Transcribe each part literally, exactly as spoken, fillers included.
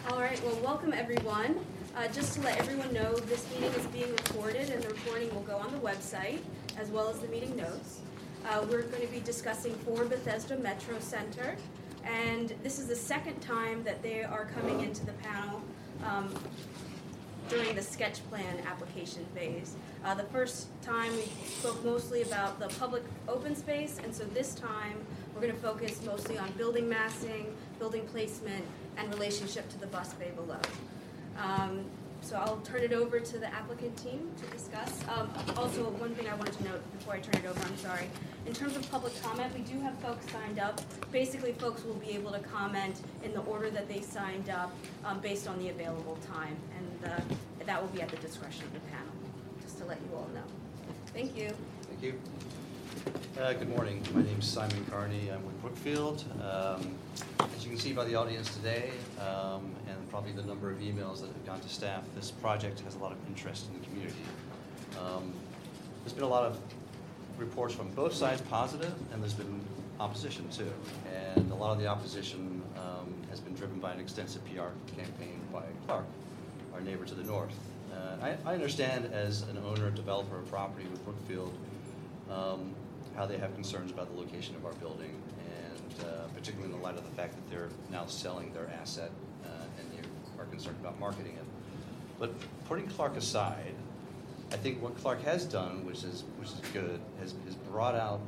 All right, well, welcome everyone. Uh, just to let everyone know, this meeting is being recorded and the recording will go on the website as well as the meeting notes. Uh, we're going to be discussing for Bethesda Metro Center, and this is the second time that they are coming into the panel um, during the sketch plan application phase. Uh, the first time we spoke mostly about the public open space, and so this time we're going to focus mostly on building massing, building placement, and relationship to the bus bay below. Um, so I'll turn it over to the applicant team to discuss. Um, also, one thing I wanted to note before I turn it over, I'm sorry. In terms of public comment, we do have folks signed up. Basically, folks will be able to comment in the order that they signed up um, based on the available time, and uh, that will be at the discretion of the panel, just to let you all know. Thank you. Thank you. Uh, good morning. My name is Simon Carney. I'm with Brookfield. Um, as you can see by the audience today, um, and probably the number of emails that have gone to staff, this project has a lot of interest in the community. Um, there's been a lot of reports from both sides positive, and there's been opposition too. And a lot of the opposition um, has been driven by an extensive P R campaign by Clark, our neighbor to the north. Uh, I, I understand as an owner, developer of property with Brookfield, um, how they have concerns about the location of our building, and uh, particularly in the light of the fact that they're now selling their asset uh, and they are concerned about marketing it. But putting Clark aside, I think what Clark has done, which is which is good, has, has brought out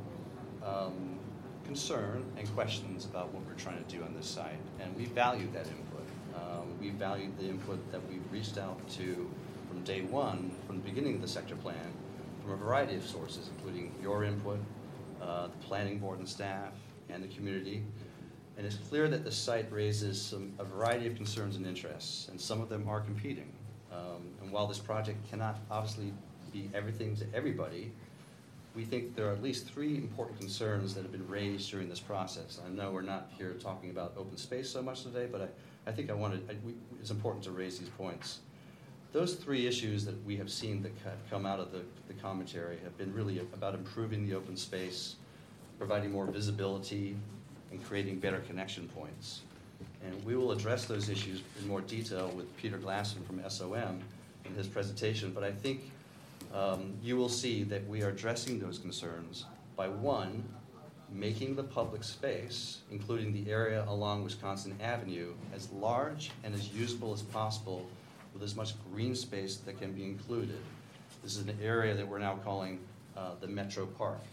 um, concern and questions about what we're trying to do on this site, and we value that input. Um, we valued the input that we've reached out to from day one, from the beginning of the sector plan, from a variety of sources, including your input, uh, the planning board and staff, and the community. And it's clear that the site raises some, a variety of concerns and interests, and some of them are competing. Um, and while this project cannot obviously be everything to everybody, we think there are at least three important concerns that have been raised during this process. I know we're not here talking about open space so much today, but I, I think I wanted, I, we, it's important to raise these points. Those three issues that we have seen that have come out of the, the commentary have been really about improving the open space, providing more visibility, and creating better connection points. And we will address those issues in more detail with Peter Glasson from S O M in his presentation, but I think um, you will see that we are addressing those concerns by, one, making the public space, including the area along Wisconsin Avenue, as large and as usable as possible with as much green space that can be included. This is an area that we're now calling uh, the Metro Park.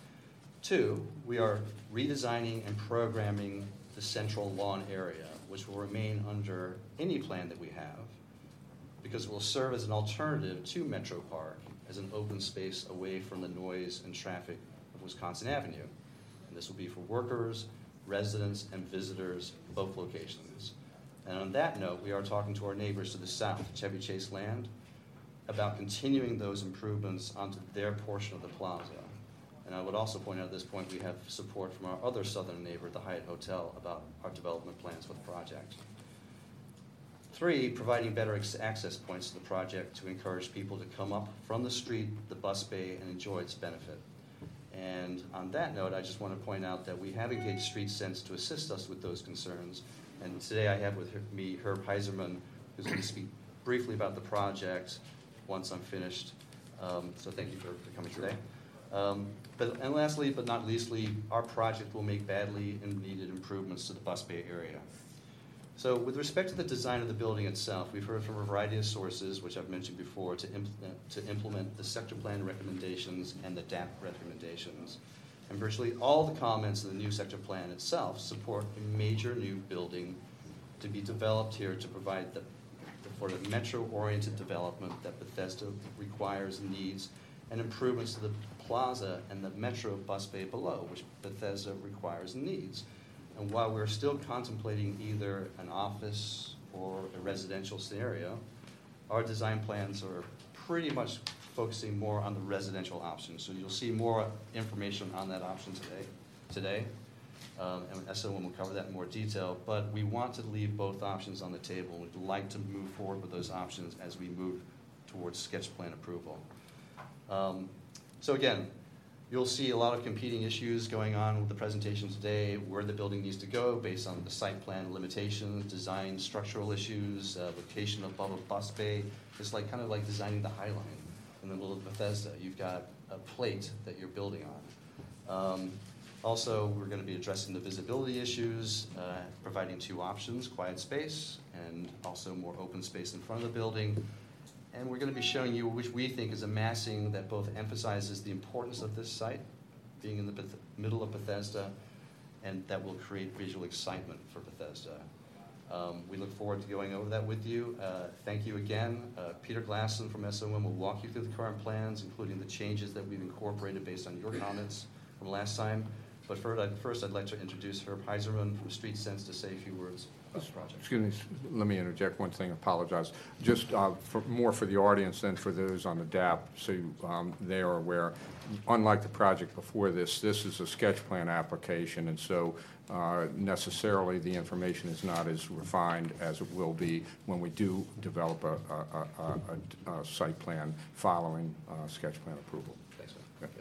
Two, we are redesigning and programming the central lawn area, which will remain under any plan that we have, because it will serve as an alternative to Metro Park as an open space away from the noise and traffic of Wisconsin Avenue. And this will be for workers, residents, and visitors, both locations. And on that note, we are talking to our neighbors to the south, Chevy Chase Land, about continuing those improvements onto their portion of the plaza. And I would also point out at this point we have support from our other southern neighbor, the Hyatt Hotel, about our development plans for the project. Three, providing better access points to the project to encourage people to come up from the street, the bus bay, and enjoy its benefit. And on that note, I just want to point out that we have engaged Street Sense to assist us with those concerns. And today I have with me Herb Heiserman, who's going to speak briefly about the project once I'm finished. Um, so thank you for, for coming today. Um, but, and lastly, but not leastly, our project will make badly needed improvements to the bus bay area. So with respect to the design of the building itself, we've heard from a variety of sources, which I've mentioned before, to implement, to implement the sector plan recommendations and the D A P recommendations. And virtually all the comments in the new sector plan itself support a major new building to be developed here to provide the, for the metro-oriented development that Bethesda requires and needs, and improvements to the plaza and the metro bus bay below, which Bethesda requires and needs. And while we're still contemplating either an office or a residential scenario, our design plans are pretty much focusing more on the residential option. So you'll see more information on that option today. today. Um, and S O M will cover that in more detail, but we want to leave both options on the table. We'd like to move forward with those options as we move towards sketch plan approval. Um, so again, You'll see a lot of competing issues going on with the presentation today, where the building needs to go based on the site plan limitations, design structural issues, uh, location above a bus bay. It's like kind of like designing the High Line in the middle of Bethesda. You've got a plate that you're building on. Um, also, we're going to be addressing the visibility issues, uh, providing two options, quiet space and also more open space in front of the building. And we're going to be showing you which we think is a massing that both emphasizes the importance of this site, being in the Beth- middle of Bethesda, and that will create visual excitement for Bethesda. Um, we look forward to going over that with you. Uh, thank you again. Uh, Peter Glasson from S O M will walk you through the current plans, including the changes that we've incorporated based on your comments from last time. But first I'd, first, I'd like to introduce Herb Heiserman from Street Sense to say a few words about the project. Excuse me, let me interject one thing, apologize. Just uh, for, more for the audience than for those on the D A P, so um, they are aware. Unlike the project before this, this is a sketch plan application, and so uh, necessarily the information is not as refined as it will be when we do develop a, a, a, a, a site plan following uh, sketch plan approval. Thanks, sir. Okay.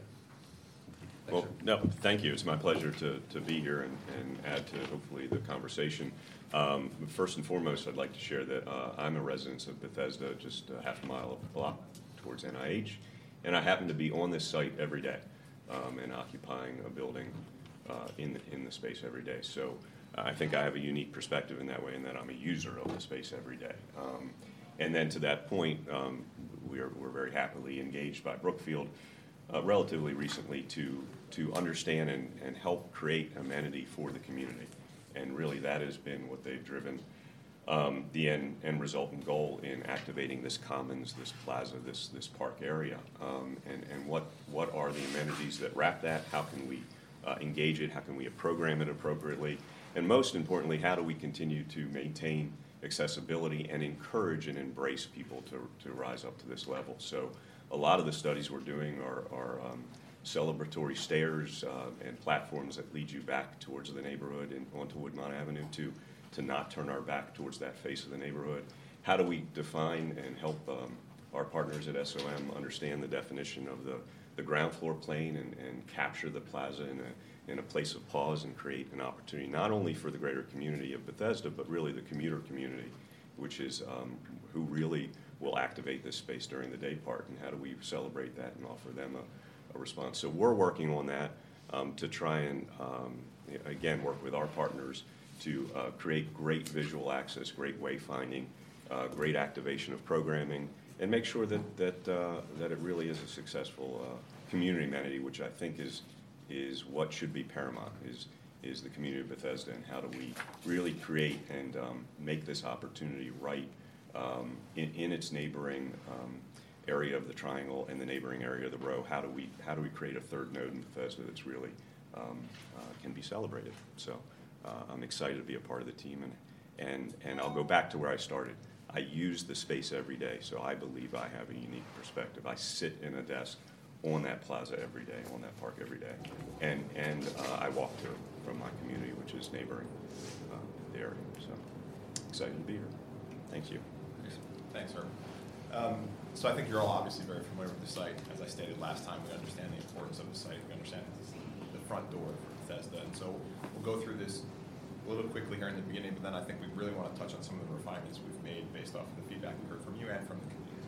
Well, no, thank you. It's my pleasure to, to be here and, and add to hopefully the conversation. Um, first and foremost, I'd like to share that uh, I'm a resident of Bethesda, just a half a mile up the block towards N I H, and I happen to be on this site every day um, and occupying a building uh, in, the, in the space every day. So uh, I think I have a unique perspective in that way, in that I'm a user of the space every day. Um, and then to that point, um, we are, we're very happily engaged by Brookfield Uh, relatively recently to to understand and, and help create amenity for the community. And really that has been what they've driven um, the end, end result and goal in activating this commons, this plaza, this this park area. Um, and and what, what are the amenities that wrap that? How can we uh, engage it? How can we program it appropriately? And most importantly, how do we continue to maintain accessibility and encourage and embrace people to, to rise up to this level? So a lot of the studies we're doing are, are um, celebratory stairs uh, and platforms that lead you back towards the neighborhood and onto Woodmont Avenue to, to not turn our back towards that face of the neighborhood. How do we define and help um, our partners at S O M understand the definition of the, the ground floor plane and, and capture the plaza in a, in a place of pause and create an opportunity not only for the greater community of Bethesda, but really the commuter community, which is um, who really will activate this space during the day part, and how do we celebrate that and offer them a, a response. So we're working on that um, to try and, um, again, work with our partners to uh, create great visual access, great wayfinding, uh, great activation of programming, and make sure that, that, uh, that it really is a successful uh, community amenity, which I think is, is what should be paramount, is, is the community of Bethesda, and how do we really create and um, make this opportunity right Um, in, in its neighboring um, area of the triangle and the neighboring area of the row. How do we how do we create a third node in Bethesda that's really um, uh, can be celebrated? So uh, I'm excited to be a part of the team, and and and I'll go back to where I started. I use the space every day, so I believe I have a unique perspective. I sit in a desk on that plaza every day, on that park every day, and and uh, I walk to it from my community, which is neighboring uh, the area. So excited to be here. Thank you. Thanks, Herb. Um, so I think you're all obviously very familiar with the site. As I stated last time, we understand the importance of the site. We understand it's the front door for Bethesda. And so we'll go through this a little quickly here in the beginning, but then I think we really want to touch on some of the refinements we've made based off of the feedback we heard from you and from the community.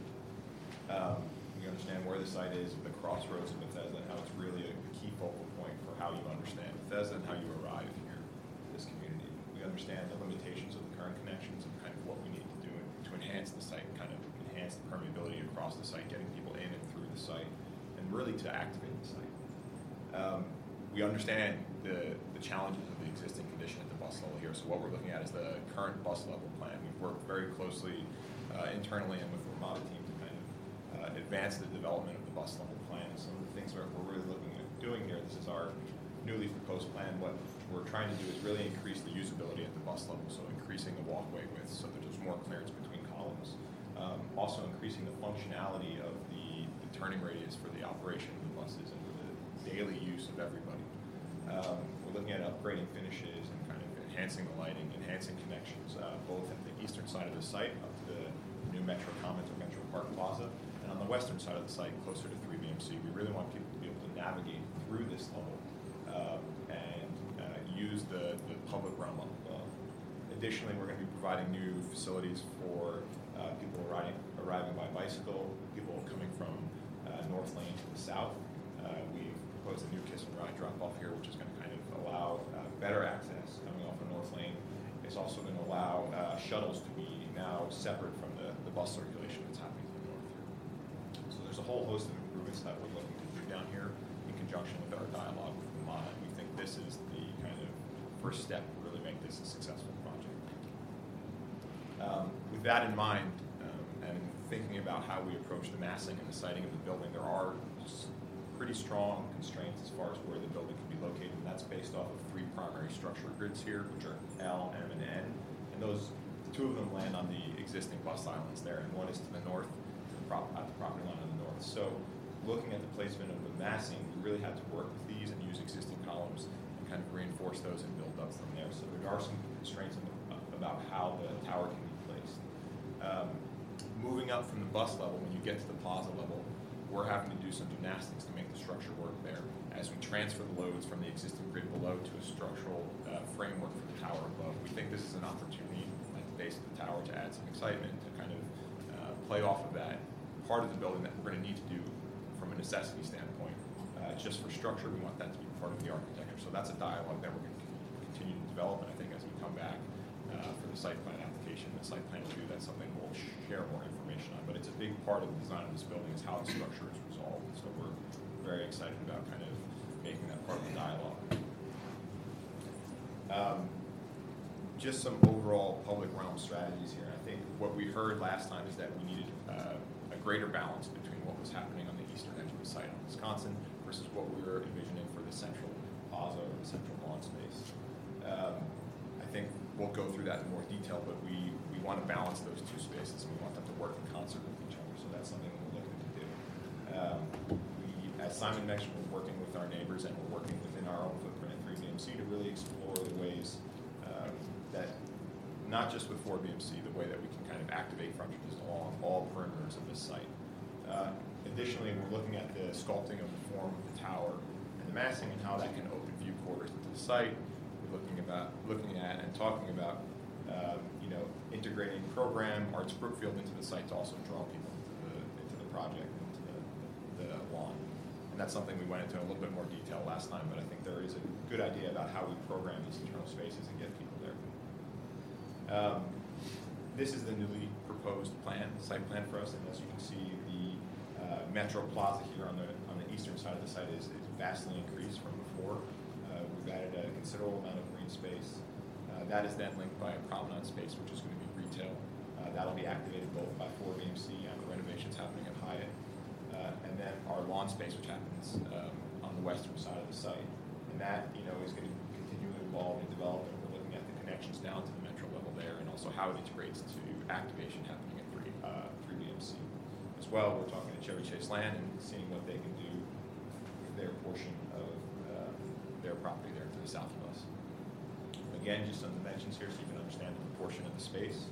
Um, we understand where the site is, the crossroads of Bethesda, and how it's really a key focal point for how you understand Bethesda and how you arrive here in this community. We understand the limitations of the current connections and kind of what we need to do to enhance the site, kind of enhance the permeability across the site, getting people in and through the site, and really to activate the site. Um, we understand the, the challenges of the existing condition at the bus level here. So what we're looking at is the current bus level plan. We've worked very closely uh, internally and with the Ramada team to kind of uh, advance the development of the bus level plan. And some of the things that we're really looking at doing here, this is our newly proposed plan. What we're trying to do is really increase the usability at the bus level, so increasing the walkway width so that there's more clearance between columns. Um, also increasing the functionality of the, the turning radius for the operation of the buses and for the daily use of everybody. Um, we're looking at upgrading finishes and kind of enhancing the lighting, enhancing connections, uh, both at the eastern side of the site up to the new Metro Commons or Metro Park Plaza, and on the western side of the site closer to three B M C. We really want people to be able to navigate through this level um, and uh, use the, the public realm up above. Additionally, we're going to be providing new facilities for uh, people arriving, arriving by bicycle, people coming from uh, North Lane to the south. Uh, we've proposed a new Kiss and Ride drop-off here, which is going to kind of allow uh, better access coming off of North Lane. It's also going to allow uh, shuttles to be now separate from the, the bus circulation that's happening to the north here. So there's a whole host of improvements that we're looking to do down here in conjunction with our dialogue with Vermont. We think this is the kind of first step to really make this a successful project. Um, with that in mind, um, and thinking about how we approach the massing and the siting of the building, there are pretty strong constraints as far as where the building can be located, and that's based off of three primary structure grids here, which are L, M, and N. And those, two of them land on the existing bus islands there, and one is to the north, to the prop, at the property line on the north. So looking at the placement of the massing, we really had to work with these and use existing columns and kind of reinforce those and build up from there. So there are some constraints in the, about how the tower can be placed. Um, moving up from the bus level, when you get to the plaza level, we're having to do some gymnastics to make the structure work there as we transfer the loads from the existing grid below to a structural uh, framework for the tower above. We think this is an opportunity at the base of the tower to add some excitement, to kind of uh, play off of that part of the building that we're going to need to do from a necessity standpoint. Uh, just for structure, we want that to be part of the architecture. So that's a dialogue that we're going to continue to develop, and I think as we come back uh, for the site plan application, the site plan review, that's something we'll share more information on. But it's a big part of the design of this building is how the structure is resolved. So we're very excited about kind of making that part of the dialogue. Um, just some overall public realm strategies here. I think what we heard last time is that we needed uh, a greater balance between what was happening on the eastern edge of the site on Wisconsin versus what we were envisioning for the central plaza or the central lawn space. Um, I think we'll go through that in more detail, but we, we want to balance those two spaces and we want them to work in concert with each other. So that's something we're looking to do. Um, we, as Simon mentioned, we're working with our neighbors and we're working within our own footprint at three B M C to really explore the ways um, that, not just with four B M C, the way that we can kind of activate frontages along all perimeters of this site. Uh, additionally, we're looking at the sculpting of the form of the tower and the massing and how that can open view quarters into the site. We're looking about, looking at and talking about, um, you know, integrating program Arts Brookfield into the site to also draw people into the, into the project, into the, the, the lawn. And that's something we went into in a little bit more detail last time, but I think there is a good idea about how we program these internal spaces and get people there. Um, this is the newly proposed plan, site plan for us, and as you can see, the uh, Metro Plaza here on the on the eastern side of the site is, is vastly increased from before. Uh, we've added a considerable amount of green space. Uh, that is then linked by a promenade space, which is going to be retail. Uh, that'll be activated both by four B M C and the renovations happening at Hyatt. Uh, and then our lawn space, which happens um, on the western side of the site. And that, you know, is going to continue to evolve and develop, and we're looking at the connections down to the metro level there, and also how it integrates to activation happening at three, uh, three B M C. As well, we're talking to Chevy Chase Land and seeing what they can do with their portion of uh, their property there to the south of us. Again, just some dimensions here so you can understand the proportion of the space.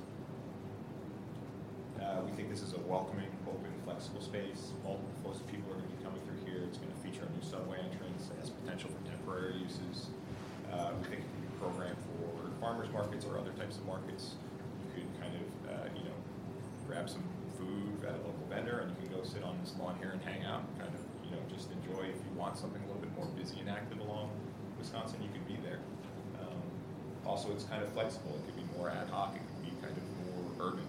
Uh, we think this is a welcoming, open, flexible space. Multiple flows of people are going to be coming through here. It's going to feature a new subway entrance. It has potential for temporary uses. Uh, we think it can be programmed for farmers markets or other types of markets. You could kind of, uh, you know, grab some food at a local vendor and you can go sit on this lawn here and hang out and kind of, you know, just enjoy. If you want something a little bit more busy and active along Wisconsin, you can be there. Um, also, it's kind of flexible. It could be more ad hoc. It could be kind of more urban.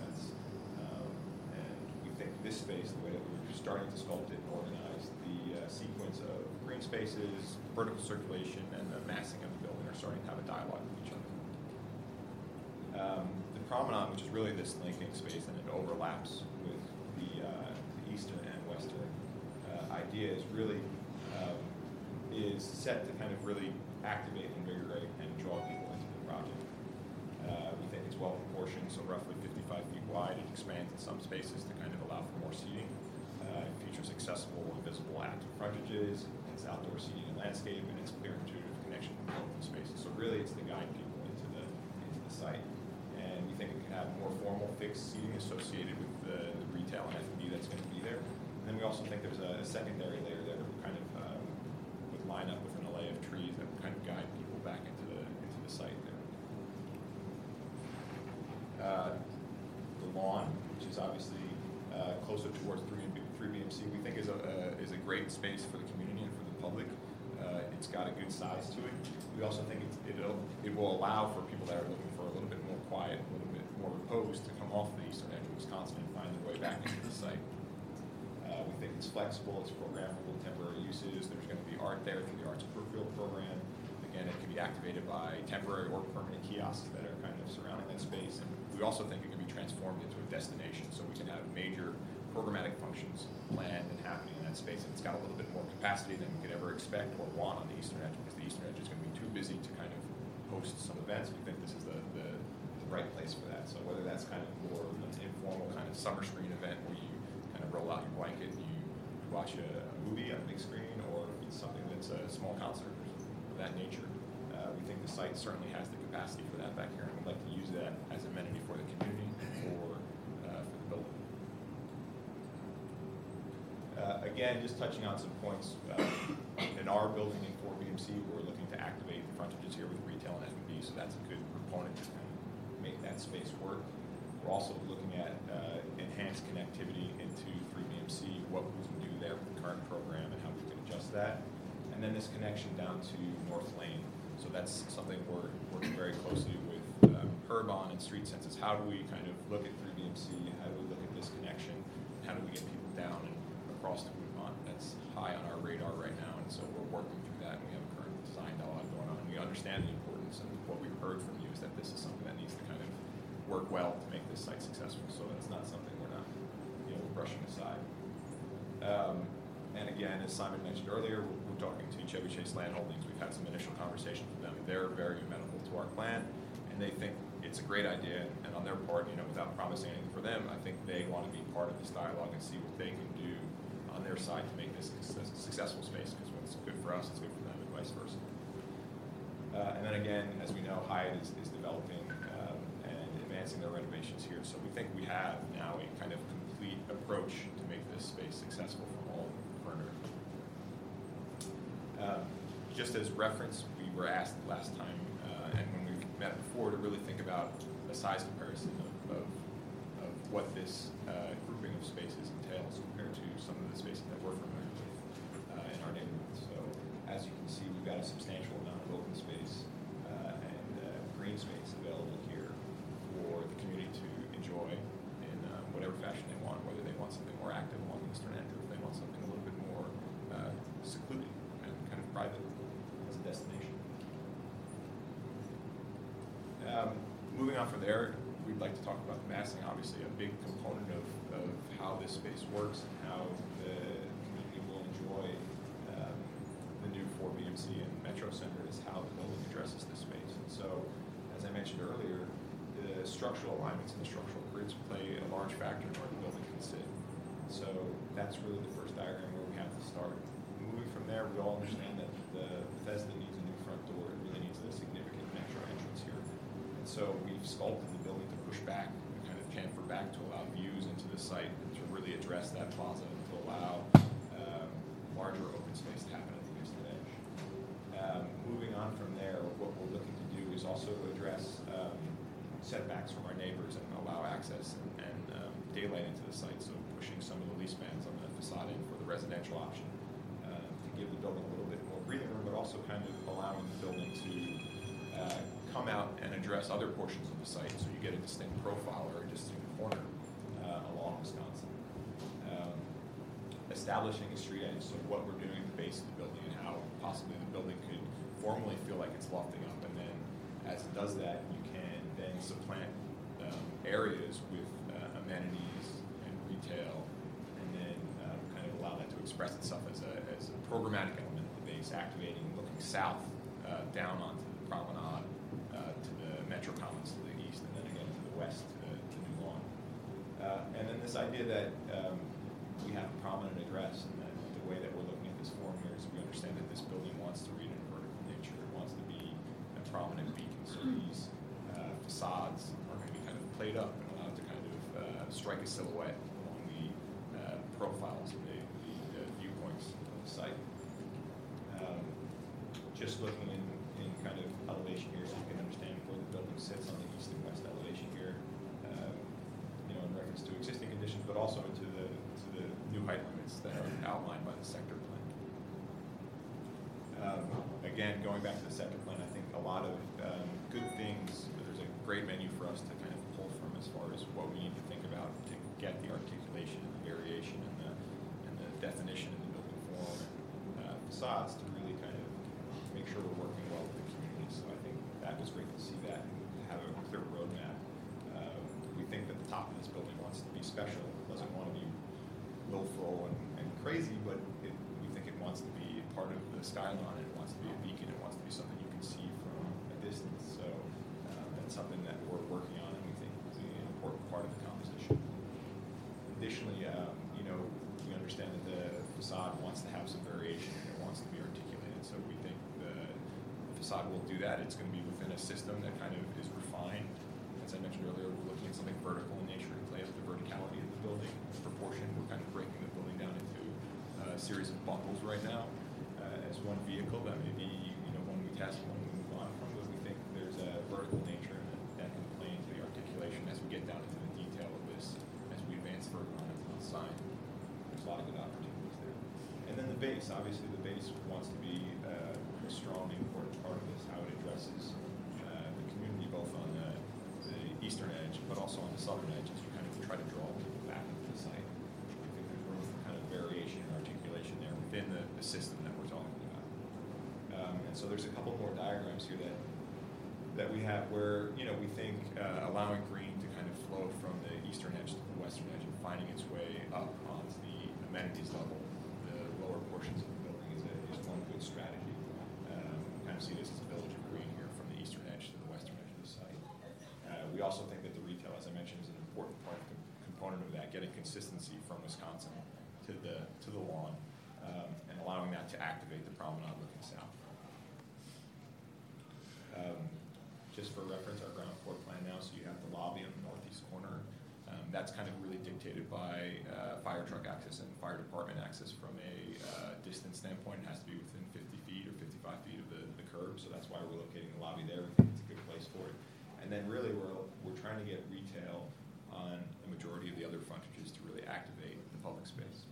This space, the way that we're starting to sculpt it and organize, the uh, sequence of green spaces, vertical circulation, and the massing of the building are starting to have a dialogue with each other. Um, the promenade, which is really this linking space, and it overlaps with the, uh, the eastern and western uh, idea, is really um, is set to kind of really activate, invigorate, and draw people into the project. Uh, we think it's well proportioned, so roughly fifty-five feet wide. It expands in some spaces to kind of allow for more seating. Uh, it features accessible and visible active frontages. It's outdoor seating and landscape, and it's clear intuitive connection with open spaces. So really, it's to guide people into the into the site. And we think it can have more formal fixed seating associated with the, the retail and F and B that's going to be there. And then we also think there's a, a secondary layer there to kind of um, line up with an array of trees that kind of guide people back into the into the site there. Uh, the lawn, which is obviously uh, closer towards three B M C, we think is a uh, is a great space for the community and for the public. Uh, it's got a good size to it. We also think it's, it'll, it will allow for people that are looking for a little bit more quiet, a little bit more repose to come off the eastern edge of Wisconsin and find their way back into the site. Uh, we think it's flexible, it's programmable, temporary uses. There's going to be art there through the Arts Brookfield program. Again, it can be activated by temporary or permanent kiosks that are kind of surrounding that space. And we also think it can be transformed into a destination, so we can have major programmatic functions planned and happening in that space. And it's got a little bit more capacity than we could ever expect or want on the eastern edge, because the eastern edge is going to be too busy to kind of host some events. We think this is the, the, the right place for that. So whether that's kind of more of an informal kind of summer screen event where you kind of roll out your blanket and you watch a, a movie on a big screen, or if it's something that's a small concert or something of that nature, uh, we think the site certainly has the capacity for that back here, and we'd like to use that as an amenity for the community and for, uh, for the building. Uh, again, just touching on some points, uh, in our building in four B M C, we're looking to activate the frontages here with retail and F and B, so that's a good component to kind of make that space work. We're also looking at uh, enhanced connectivity into three B M C, what we can do there with the current program and how we can adjust that. And then this connection down to North Lane. So that's something we're working very closely with um, Herb on and Street Senses. How do we kind of look at three B M C? How do we look at this connection? How do we get people down and across the Woodmont? That's high on our radar right now, and so we're working through that, and we have a current design dialogue going on. And we understand the importance, and what we've heard from you is that this is something that needs to kind of work well to make this site successful, so that's not something we're not, you know, brushing aside. Um, and again, as Simon mentioned earlier, we're, we're talking to Chevy Chase Land Holdings. We've had some initial conversations with them. They're very amenable to our plan, and they think it's a great idea. And on their part, you know, without promising anything for them, I think they want to be part of this dialogue and see what they can do on their side to make this a successful space, because what's good for us is good for them and vice versa. Uh, and then again, as we know, Hyatt is, is developing um, and advancing their renovations here, so we think we have now a kind of complete approach to make this space successful from all perimeter. Um, just as reference, we were asked last time, uh, and when we met before, to really think about a size comparison of, of, of what this uh, grouping of spaces entails compared to some of the spaces that we're familiar with uh, in our neighborhood. So as you can see, we've got a substantial amount of open space uh, and uh, green space available here for the community to enjoy in uh, whatever fashion they want, whether they want something more active along the eastern end, or if they want something a little bit more uh, secluded and kind of private as a destination. Um, moving on from there, we'd like to talk about the massing. Obviously, a big component of, of how this space works and how the community will enjoy um, the new four B M C and Metro Center is how the building addresses this space. And so, as I mentioned earlier, the structural alignments and the structural grids play a large factor in where the building can sit. So that's really the first diagram where we have to start. Moving from there, we all understand that the Bethesda needs a new front door. It really needs a significant metro entrance here. And so we've sculpted the building to push back, kind of chamfer back to allow views into the site to really address that plaza and to allow um, larger open space to happen at the eastern edge. Um, moving on from there, what we're looking to do is also address um, setbacks from our neighbors and allow access and, and um, daylight into the site, so pushing some of the lease bands on the facade in for the residential option uh, to give the building a little bit more breathing room, but also kind of allowing the building to uh, come out and address other portions of the site, so you get a distinct profile or a distinct corner uh, along Wisconsin. Um, establishing a street edge, so what we're doing at the base of the building and how possibly the building could formally feel like it's lofting up, and then as it does that, you can then supplant um, areas with uh, amenities and retail, and then um, kind of allow that to express itself as a, as a programmatic element of the base, activating, looking south uh, down onto the promenade, uh, to the Metro Commons to the east, and then again to the west to, to New Lawn. Uh, and then this idea that um, we have a prominent address, and that the way that we're looking at this form here is we understand that this building wants to read in vertical nature. It wants to be a prominent beacon, so these uh, facades are going to be kind of played up and allowed to kind of uh, strike a silhouette along the uh, profiles and the, the, the viewpoints of the site. Um, just looking in, in kind of elevation here so you can understand where the building sits on the east and west elevation here, um, you know, in reference to existing conditions, but also into the, to the new height limits that are outlined by the sector plan. Um, again, going back to the sector plan, I think a lot of um, good things, there's a great menu for us to kind of pull from as far as what we need to think about to get the articulation and the variation and the, and the definition in the building form and uh, facades to really kind of make sure we're working well with the community. So I think that was great to see that and have a clear roadmap. Uh, we think that the top of this building wants to be special, doesn't want to be willful and, and crazy, but it, we think it wants to be part of the skyline. It wants to be a beacon. It wants to be something you can see from a distance. So uh, that's something that we're working on and we think is an important part of the composition. Additionally, um, you know, we understand that the facade wants to have some variation and it wants to be articulated. So we think the, the facade will do that. It's going to be within a system that kind of is refined. As I mentioned earlier, we're looking at something vertical in nature to play up the verticality of the building. Proportion, we're kind of breaking the building down into a series of bundles right now. Uh, as one vehicle, that may be, you know, one we test, one we move on from, but we think there's a vertical nature that, that can play into the articulation as we get down into the detail of this, as we advance further on into the design. There's a lot of good opportunities there. And then the base, obviously the base wants to be uh, a strong, important part of this, how it addresses uh, the community both on the, the eastern edge, but also on the southern edge as we kind of try to draw people back into the site. I think there's room for kind of variation and articulation there within the, the system that we're talking about. Um, and so there's a couple more diagrams here that that we have where, you know, we think uh, allowing green to kind of flow from the eastern edge to the western edge and finding its way up onto the amenities level, the lower portions of the building is, a, is one good strategy. Um, kind of see this as a village of green here from the eastern edge to the western edge of the site. Uh, we also think that the retail, as I mentioned, is an important part of the component of that, getting consistency from Wisconsin to the to the lawn, um, and allowing that to activate the promenade looking south. Um, just for reference, our ground floor plan now, so you have the lobby on the northeast corner. Um, that's kind of really dictated by uh, fire truck access and fire department access from a uh, distance standpoint. It has to be within fifty feet or fifty-five feet of the, the curb, so that's why we're locating the lobby there. We think it's a good place for it. And then really we're, we're trying to get retail on the majority of the other frontages to really activate the public space.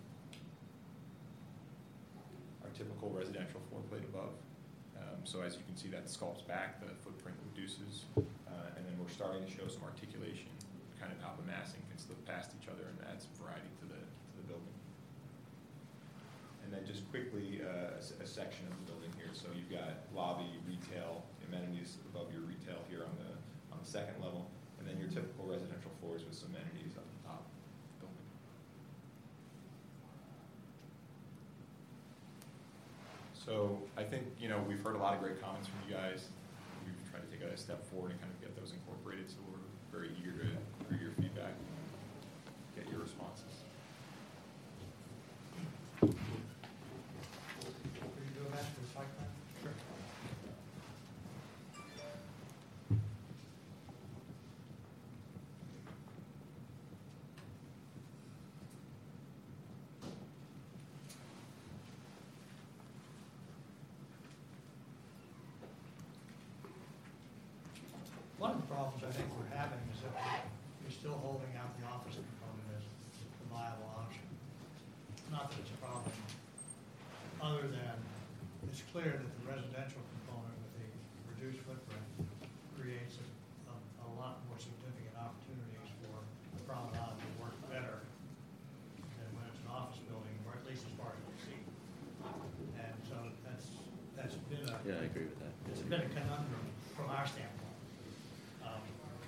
Our typical residential floor plate above. Um, so as you can see, that sculpts back, the footprint reduces, uh, and then we're starting to show some articulation, kind of how the massing can slip past each other and add some variety to the, to the building. And then just quickly, uh, a, a section of the building here. So you've got lobby, retail, amenities above your retail here on the on the second level, and then your typical residential floors with some amenities up the top of the building. So I think, you know, we've heard a lot of great comments from you guys. We've tried to take a step forward and kind of get those incorporated, so we're very eager to hear your feedback and get your responses. Will you go back to the site plan? Sure. One of the problems I think we're having is that we're still holding out the office component as a viable option. Not that it's a problem, other than it's clear that the residential component with the reduced footprint creates a, a, a lot more significant opportunities for the promenade to work better than when it's an office building, or at least as far as we see. And so that's that's been a Yeah, I agree with that. it's been a conundrum from our standpoint. Um,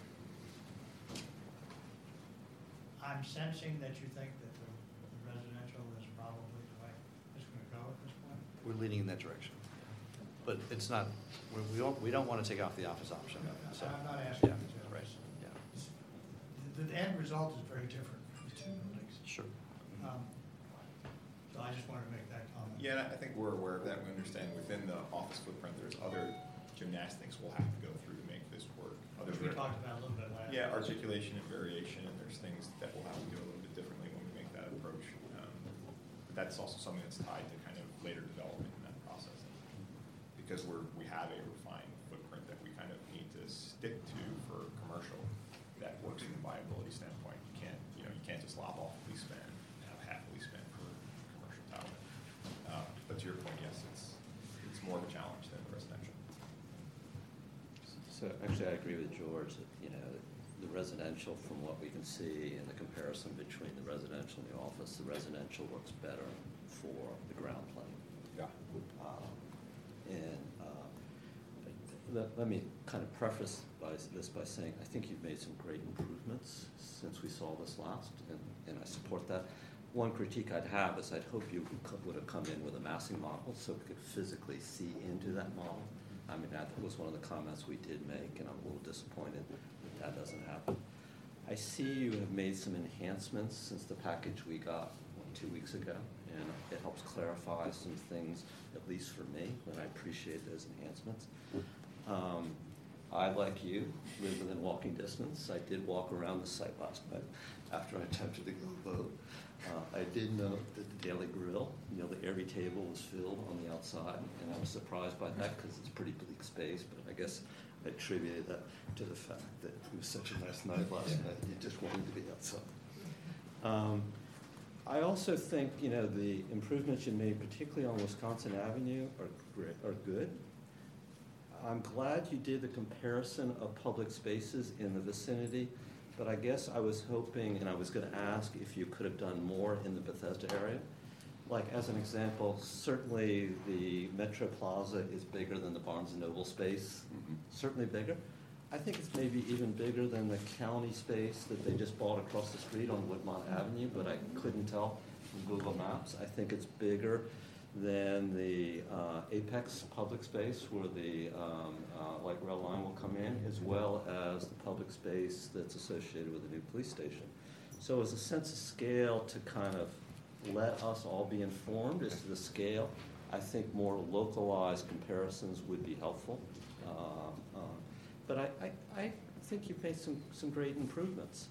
I'm sensing that you think that the the residential is probably the way it's going to go at this point. We're leaning in that direction. But it's not, we we don't, we don't want to take off the office option. So, I'm not asking yeah, you to. right, yeah, It's- The, the end result is very different for the two buildings. sure. Um, So I just wanted to make that comment. Yeah, and I think we're aware of that. We understand within the office footprint, there's other gymnastics we'll have to go through to make this work. Other Which we ver- talked about a little bit last. Yeah, articulation and variation, and there's things that we'll have to do a little bit differently when we make that approach. Um, but that's also something that's tied to kind of later development in that process. because we're, we have a refined footprint that we kind of need to stick to for commercial that works from a viability standpoint. You can't, you know, you can't just lop off lease span and have half lease span for commercial tower. Uh, But to your point, yes, it's, it's more of a challenge than the residential. So actually, I agree with George that, you know, the residential, from what we can see in the comparison between the residential and the office, the residential works better for the ground plane. Yeah. Um, And uh, let, let me kind of preface by this by saying, I think you've made some great improvements since we saw this last, and, and I support that. One critique I'd have is I'd hope you would co- would have come in with a massing model so we could physically see into that model. I mean, that was one of the comments we did make, and I'm a little disappointed that that doesn't happen. I see you have made some enhancements since the package we got what, two weeks ago, and it helps clarify some things, at least for me, and I appreciate those enhancements. Um, I, like you, live within walking distance. I did walk around the site last night after I attempted to go vote. Uh, I did note that the Daily Grill, you know, the area table was filled on the outside, and I was surprised by that because it's a pretty bleak space, but I guess I attributed that to the fact that it was such a nice night last night, you just wanted to be outside. Um, I also think, you know, the improvements you made, particularly on Wisconsin Avenue, are great, are good. I'm glad you did the comparison of public spaces in the vicinity, but I guess I was hoping, and I was gonna ask if you could have done more in the Bethesda area. Like, as an example, certainly the Metro Plaza is bigger than the Barnes and Noble space, Mhm. certainly bigger. I think it's maybe even bigger than the county space that they just bought across the street on Woodmont Avenue, but I couldn't tell from Google Maps. I think it's bigger than the uh, Apex public space where the um, uh, light rail line will come in, as well as the public space that's associated with the new police station. So as a sense of scale to kind of let us all be informed as to the scale, I think more localized comparisons would be helpful. Uh, uh, But I, I, I think you've made some, some great improvements.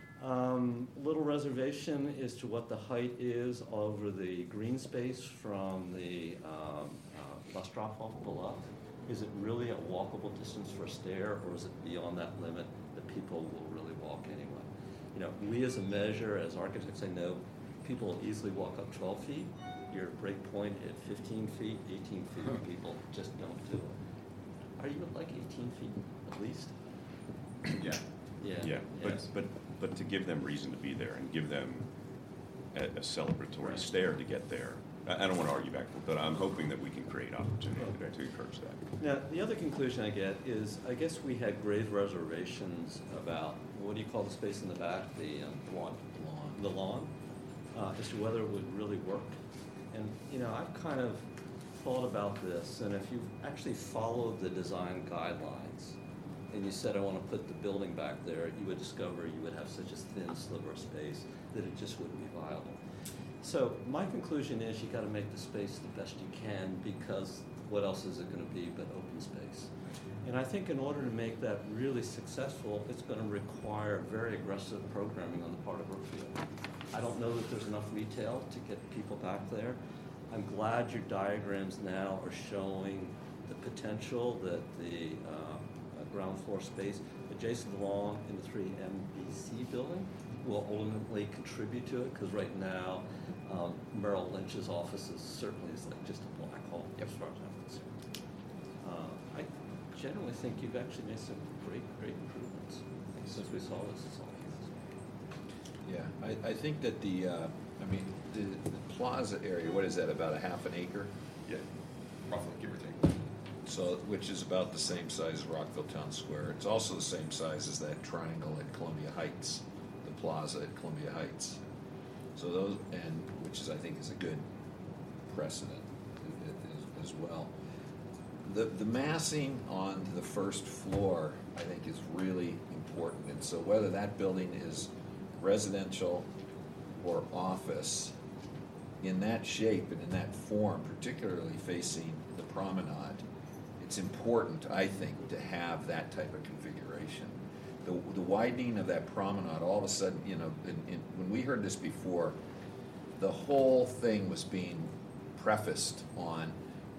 Um, little reservation as to what the height is over the green space from the um, uh, bus drop-off below. Is it really a walkable distance for a stair, or is it beyond that limit that people will really walk anyway? You know, we as a measure, as architects, I know people will easily walk up twelve feet. Your break point at fifteen feet, eighteen feet, people just don't do it. Are you at like eighteen feet at least? Yeah. Yeah. Yeah, but, Yes. but, but to give them reason to be there and give them a, a celebratory Right. stare to get there. I, I don't want to argue back, but I'm hoping that we can create opportunity Okay. to encourage that. Now, the other conclusion I get is, I guess we had grave reservations about, what do you call the space in the back, the um, lawn? Lawn. The lawn, uh, as to whether it would really work. And, you know, I've kind of thought about this, and if you actually followed the design guidelines, and you said, I want to put the building back there, you would discover you would have such a thin sliver of space that it just wouldn't be viable. So my conclusion is you got to make the space the best you can, because what else is it going to be but open space? And I think in order to make that really successful, it's going to require very aggressive programming on the part of Brookfield. I don't know that there's enough retail to get people back there. I'm glad your diagrams now are showing the potential that the uh, ground floor space adjacent to the lawn in the three M B C building will ultimately contribute to it, because right now, um, Merrill Lynch's office is certainly is like just a black hole as far as I'm concerned. Uh, I generally think you've actually made some great, great improvements since we saw this. It's all Yeah, I, I think that the, uh, I mean, the, the plaza area, what is that, about a half an acre? Yeah, roughly, give or take. So, which is about the same size as Rockville Town Square. It's also the same size as that triangle at Columbia Heights, the plaza at Columbia Heights. So those, and, which is, I think, is a good precedent as, as well. The, the massing on the first floor, I think, is really important. And so whether that building is residential or office, in that shape and in that form, particularly facing the promenade, it's important, I think, to have that type of configuration. The, the widening of that promenade, all of a sudden, you know, in, in, when we heard this before, the whole thing was being prefaced on,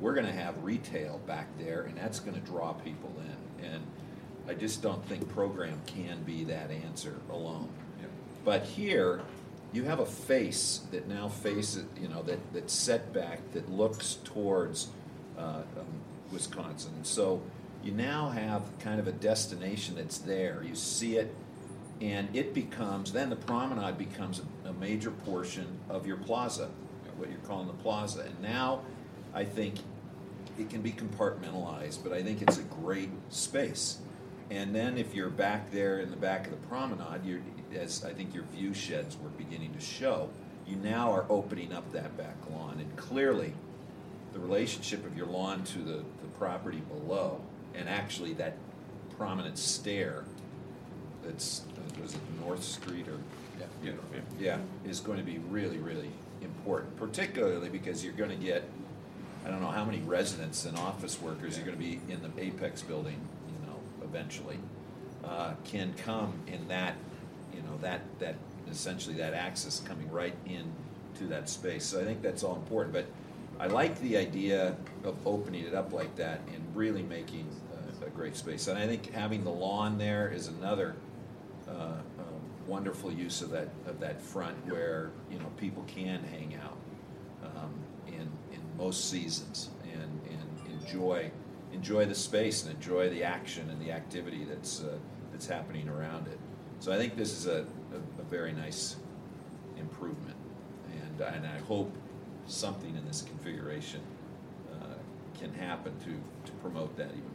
we're gonna have retail back there, and that's gonna draw people in. And I just don't think program can be that answer alone. Yep. But here, you have a face that now faces, you know, that, that's set back, that looks towards uh, um, Wisconsin. And so you now have kind of a destination that's there. You see it, and it becomes, then the promenade becomes a, a major portion of your plaza, what you're calling the plaza. And now, I think it can be compartmentalized, but I think it's a great space. And then if you're back there in the back of the promenade, you're, as I think your view sheds were beginning to show, you now are opening up that back lawn. And clearly, the relationship of your lawn to the, the property below, and actually that prominent stair that's, uh, was it North Street or? Yeah. Yeah, yeah. Yeah, is going to be really, really important, particularly because you're gonna get, I don't know how many residents and office workers are gonna be in the Apex building, you know, eventually, uh, can come in that, you know, that, that, essentially that access coming right in to that space. So I think that's all important, but I like the idea of opening it up like that and really making uh, a great space. And I think having the lawn there is another uh, uh, wonderful use of that, of that front where, you know, people can hang out um, in, in most seasons and, and enjoy, enjoy the space and enjoy the action and the activity that's, uh, that's happening around it. So I think this is a, a, a very nice improvement, and, and I hope something in this configuration uh, can happen to, to promote that even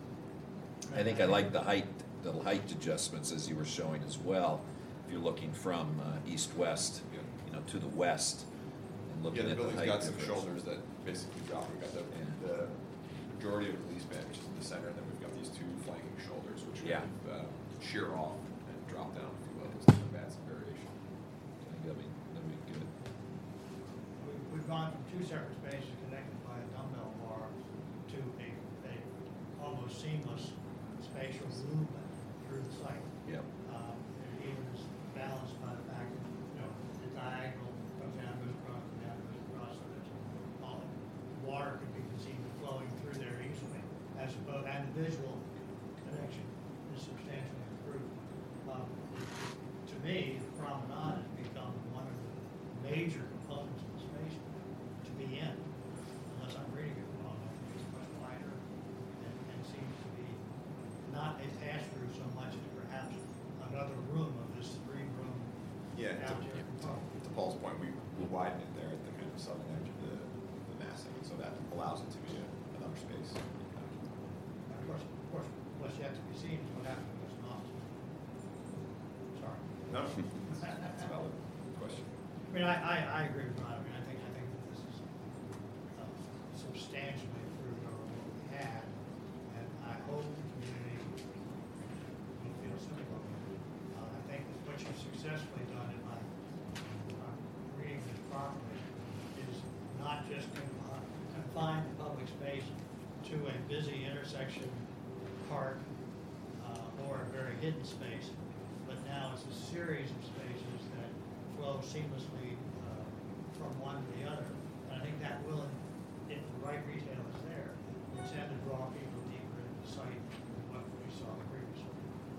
more. I think I like the height, the height adjustments as you were showing as well. If you're looking from uh, east-west, Yeah. you know, to the west, and Yeah, looking the at the building's height got some difference. shoulders that basically drop. We've got the, the majority of the police band, which is in the center, and then we've got these two flanking shoulders, which Yeah. kind of uh, shear off and drop down, if you will, just to add some variation. I think that'd be, that'd be good. We- We've gone from two separate spaces connected by a dumbbell bar to a, a almost seamless spatial movement through the site. Yep. Um, and even is balanced by the fact that, you know, the diagonal comes down, goes across, goes down, goes across, so that all the water could be conceived of flowing through there easily, as opposed, and the visual connection is substantially improved. Um, To me, the promenade has become one of the major components of the space to be in, unless I'm reading it wrong. I think it's much wider and, and seems to be not a pass-through so much as perhaps another room of this three-room Yeah, to, cafeteria component. to Paul's point, we, we widen it there at the kind of southern edge of the, the massing, and so that allows it to be a, another space. Of course, of course, what's yet to be seen is what happens if it's not. Sorry. No, that's a valid question. I mean, I, I, I agree with Ron. I mean, I think, I think that this is uh, substantially improved over what we had, and I hope the community will feel similarly. Uh, I think that what you've successfully done, in my, if I'm reading this properly, is not just confine, confine the public space to a busy intersection park uh, or a very hidden space, but now it's a series of spaces that flow seamlessly uh, from one to the other. And I think that will, if the right retail is there, will tend to draw people deeper into the site than what we saw previously.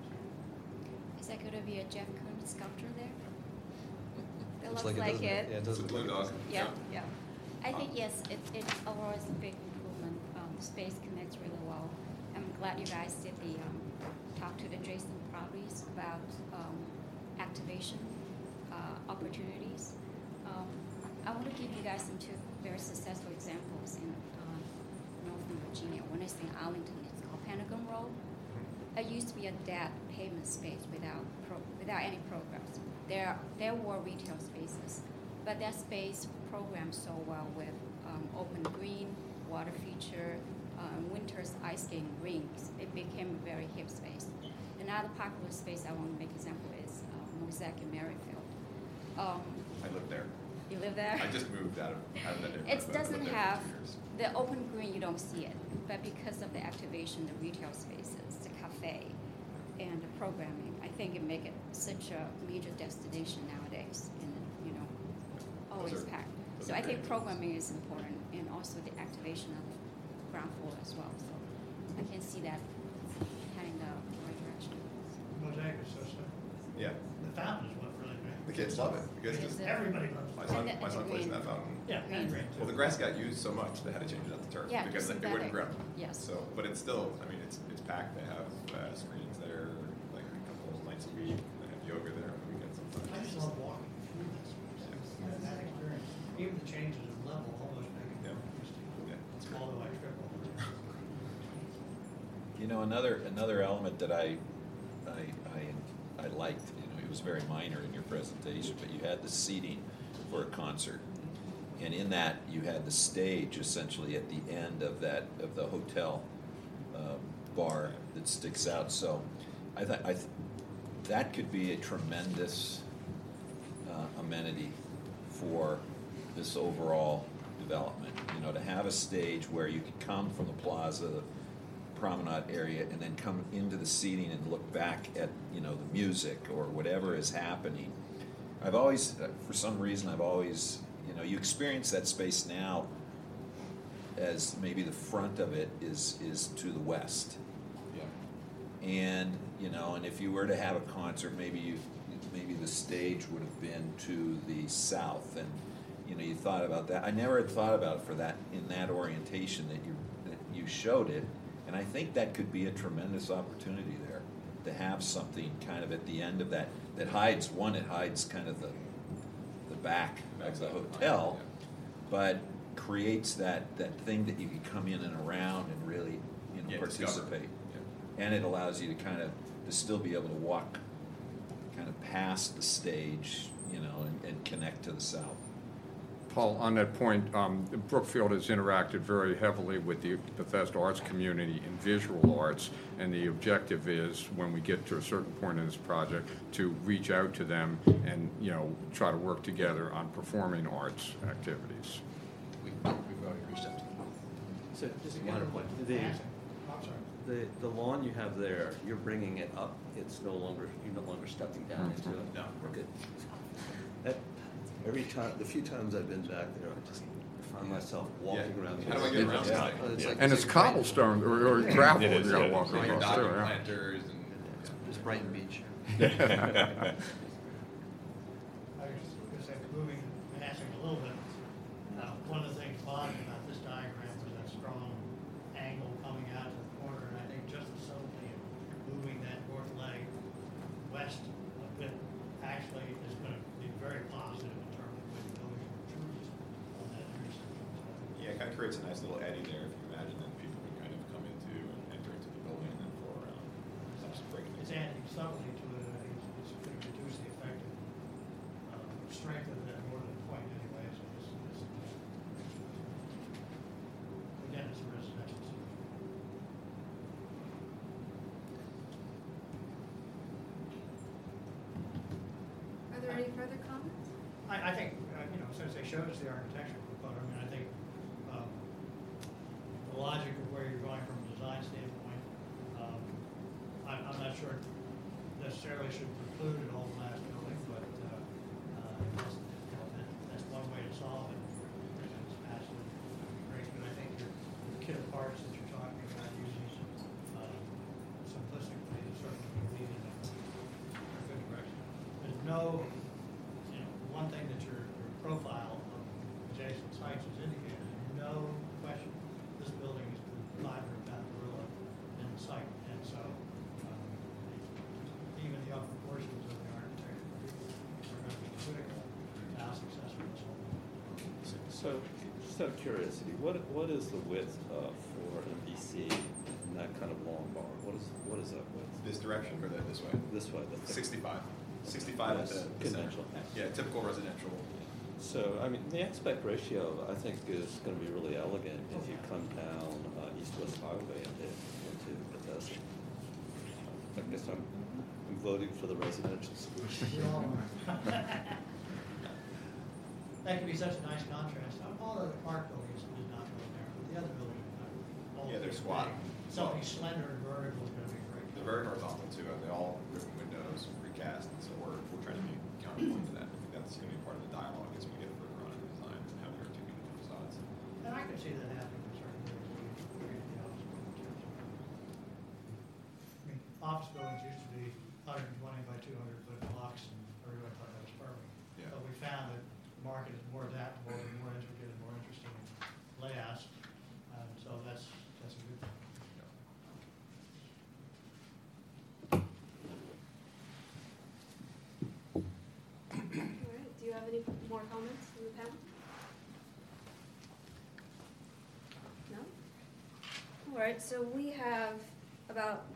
Is that going to be a Jeff Koons sculpture there? That Looks looks it, like doesn't it. Yeah, it does It's a look blue like it. dog. Yeah, yeah. I think, yes, it, it overall is a big improvement. Um, the space connects really well. I'm glad you guys did the, um, talk to the adjacent properties about, um, activation, uh, opportunities. Um, I want to give you guys some two very successful examples in, uh, Northern Virginia. One is in Arlington, it's called Pentagon Road. It used to be a dead pavement space without pro, without any programs. There, there were retail spaces, but that space programmed so well with um, open green, water feature, um, winter's ice skating rinks. It became a very hip space. Another popular space I want to make example is uh, Mosaic in Merrifield. Um, I live there. you live there? I just moved out of, out of that neighborhood. It but I've doesn't lived there for have, two years. the open green, you don't see it, but because of the activation, the retail spaces, the cafe, and the programming, I think it make it such a major destination nowadays, and, you know, always Those are packed. So I think programming is important, and also the activation of the ground floor as well. So I can see that heading the right direction. Mosaic is so simple. Yeah, The fountain is what really makes. the kids love it. The kids Is just, it- Everybody loves my it. son, And the- my son and the plays in green. that fountain. Yeah, and green too. Well, the grass got used so much, they had to change it out to turf Yeah, because to it wouldn't grow. synthetic. Yes. So, but it's still, I mean, it's, it's packed. They have uh, screens there, like a couple of nights a week. They have yoga there on the weekends sometimes. I just love walking through this. That that experience, even the changes of level almost make it Yeah. more interesting. Yeah, it's great. Although I trip over it. You know, another, another element that I, I, I, I liked, you know, it was very minor in your presentation, but you had the seating for a concert. And in that, you had the stage essentially at the end of that, of the hotel uh, bar that sticks out. So I thought, I, th- that could be a tremendous uh, amenity for this overall development. You know, to have a stage where you could come from the plaza, the promenade area, and then come into the seating and look back at, you know, the music or whatever is happening. I've always, uh, for some reason, I've always, you know, you experience that space now as maybe the front of it is, is to the west. Yeah. And, you know, and if you were to have a concert, maybe you, maybe the stage would have been to the south, and, you know, you thought about that. I never had thought about it for that, in that orientation that you, that you showed it, and I think that could be a tremendous opportunity there, to have something kind of at the end of that, that hides, one, it hides kind of the, the back of the hotel, but creates that, that thing that you can come in and around and really, you know, Yeah, discover. participate. Yeah. And it allows you to kind of, to still be able to walk kind of past the stage, you know, and, and connect to the south. Paul, on that point, um, Brookfield has interacted very heavily with the Bethesda arts community in visual arts, and the objective is, when we get to a certain point in this project, to reach out to them and, you know, try to work together on performing arts activities. We- We've already reached out to them. So just a minor point, the, I'm sorry. the, the lawn you have there, you're bringing it up, it's no longer, you're no longer stepping down into it? No. We're good. That, every time, the few times I've been back there, I just find myself walking Yeah. around. How do I get around Yeah. this Well, it's like- And it's cobblestone or, or gravel It you is, gotta yeah. walk So you're across too, dodging yeah. planters and. It's Brighton Beach. I was just gonna say, moving, enhancing a little bit, uh, one of the things bothering about this diagram was that strong angle coming out to the corner, and I think just the subtlety of moving that north leg west a bit actually is gonna be very positive in terms of when the building protrudes on that intersection. Yeah, it kind of creates a nice little eddy there, if you imagine, that people can kind of come into and enter into the building and then flow around. So just break It's it. adding subtlety to it, and I think it's, it's going to reduce the effective uh, strength of that northern point anyway, so this, this, again, it's a residential solution. Are there any further comments? I, I think, uh, you know, since they showed us the architecture, but I mean, I think, um, the logic of where you're going from a design standpoint, um, I'm, I'm not sure necessarily should preclude an old glass building, but, uh, uh, that's, you know, that, that's one way to solve it. It's absolutely great, but I think your, your kit of parts that you're talking about using, uh, simplistically, is certainly leading in a a good direction. There's no, you know, one thing that your, your profile of adjacent sites has indicated, no question, this building is the vibrant Bath gorilla in the site, and so, um, even the upper portions of the architecture are going to be critical to how successful this will be. So, just out of curiosity, what, what is the width uh, for M B C in that kind of long bar? What is, what is that width? This direction or that, this way? This way, the thick- Sixty-five. Sixty-five at Yes, the the center. conventional. Yeah, typical residential. So, I mean, the aspect ratio, I think, is gonna be really elegant if you come down uh, East-West Highway into, into Bethesda. I guess I'm, I'm voting for the residential solution. We all are. That could be such a nice contrast. All of the park buildings did not go there, but the other buildings are all. Yeah, they're big. squat. Something slender and vertical is gonna be great. They're very horizontal too, and they all different windows, precast, and so we're, we're trying to make counterpoint to that. I think that's gonna be part of the dialogue as we get further on in the design, and have could see that happening in certain areas. We could be honest in terms of- I mean, office buildings used to be one hundred twenty by two hundred foot blocks, and everybody thought that was perfect. Yeah. But we found that the market is more adaptable and more intricate and more interesting layouts, and so that's, that's a good thing. All right, do you have any more comments from the panel? No? All right, so we have about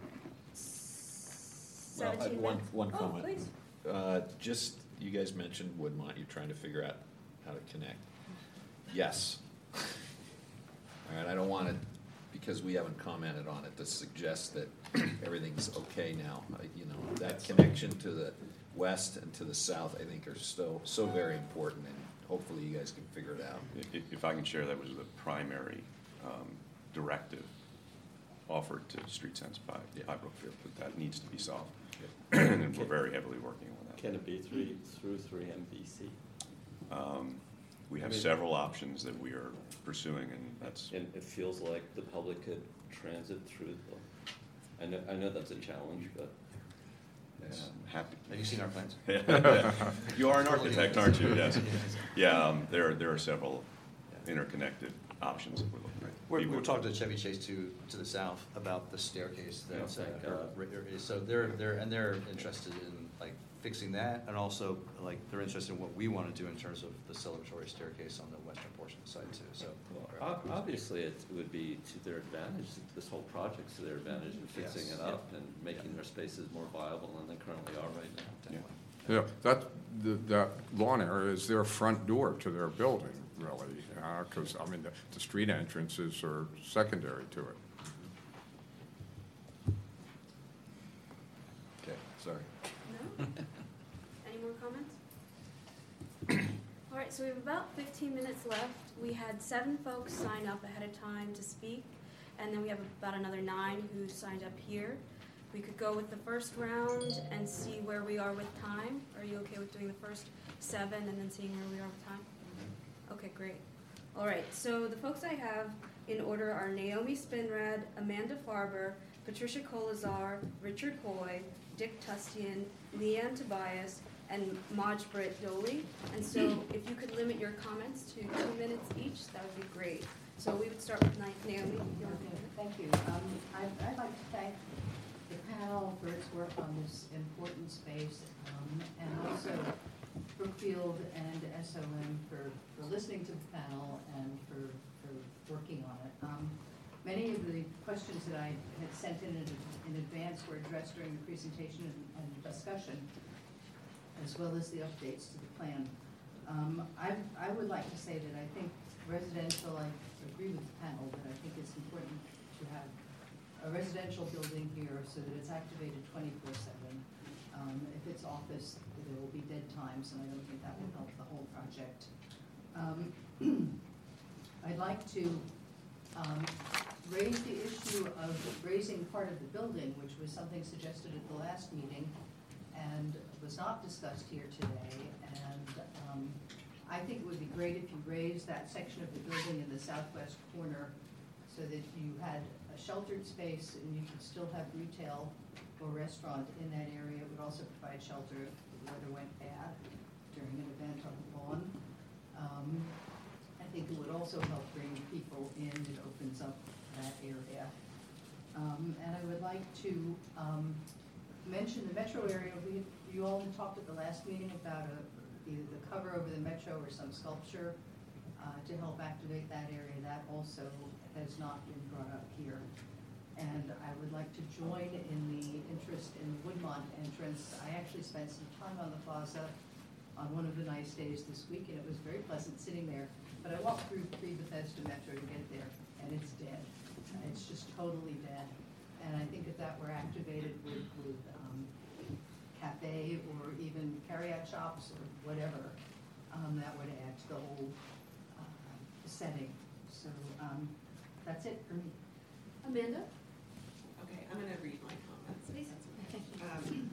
s- Well, I have seventeen one, minutes. one Oh, comment. please. Uh, just, you guys mentioned Woodmont, you're trying to figure out how to connect. Yes. All right, I don't want it, because we haven't commented on it, to suggest that everything's okay now. I- You know, that connection to the west and to the south, I think, are so, so very important, and hopefully you guys can figure it out. I- If I can share, that was the primary um, directive offered to Street Sense by, Yeah. by Brookfield, that that needs to be solved. And we're very heavily working on that. Can it be three, through three M B C? Um, We I have mean- several options that we are pursuing, and that's, And it feels like the public could transit through the, I know, I know that's a challenge, but um, happy. Have you seen our plans? You are an architect, aren't you? Yes. Yeah, um, there, there are several interconnected options that we're looking at. We're, People- we're talking to Chevy Chase to, to the south about the staircase that's, Oh, uh, thank or- God. or- so they're, they're, and they're interested in like fixing that, and also like they're interested in what we want to do in terms of the celebratory staircase on the western portion of the site too, so. well, ob- obviously it would be to their advantage, this whole project's to their advantage in fixing Yes. it up and making their spaces more viable than they currently are right now. Yeah. Yeah, that, the- that lawn area is their front door to their building, really, because, I mean, the, the street entrances are secondary to it. Okay, sorry. No? Any more comments? All right, so we have about fifteen minutes left. We had seven folks sign up ahead of time to speak, and then we have about another nine who signed up here. We could go with the first round and see where we are with time. Are you okay with doing the first seven and then seeing where we are with time? Okay, great. All right, so the folks I have in order are Naomi Spinrad, Amanda Farber, Patricia Colazar, Richard Hoy, Dick Tustian, Leanne Tobias, and Maj Britt Doley. And so if you could limit your comments to two minutes each, that would be great. So we would start with Ni- Naomi. You want to- Thank you. Um, I'd, I'd like to thank the panel for its work on this important space, um, and also Brookfield and S O M for, for listening to the panel and for, for working on it. Um, many of the questions that I had sent in in advance were addressed during the presentation and, and discussion, as well as the updates to the plan. Um, I, I would like to say that I think residential, I agree with the panel, that I think it's important to have a residential building here so that it's activated twenty-four seven. Um, if it's office, there will be dead times, and I don't think that will help the whole project. Um, I'd like to um, raise the issue of raising part of the building, which was something suggested at the last meeting and was not discussed here today. And um, I think it would be great if you raised that section of the building in the southwest corner so that you had a sheltered space and you could still have retail or restaurant in that area. It would also provide shelter if the weather went bad during an event on the lawn. Um, I think it would also help bring people in. It opens up that area. Um, and I would like to um, mention the metro area. We, you all had talked at the last meeting about a, either the cover over the metro or some sculpture uh, to help activate that area. That also has not been brought up here. And I would like to join in the interest in the Woodmont entrance. I actually spent some time on the plaza on one of the nice days this week, and it was very pleasant sitting there. But I walked through pre-Bethesda Metro to get there, and it's dead. It's just totally dead. And I think if that were activated with, with um, cafe or even carryout shops or whatever, um, that would add to the whole uh, setting. So um, that's it for me. Amanda? Okay, I'm gonna read my comments. Please. Um,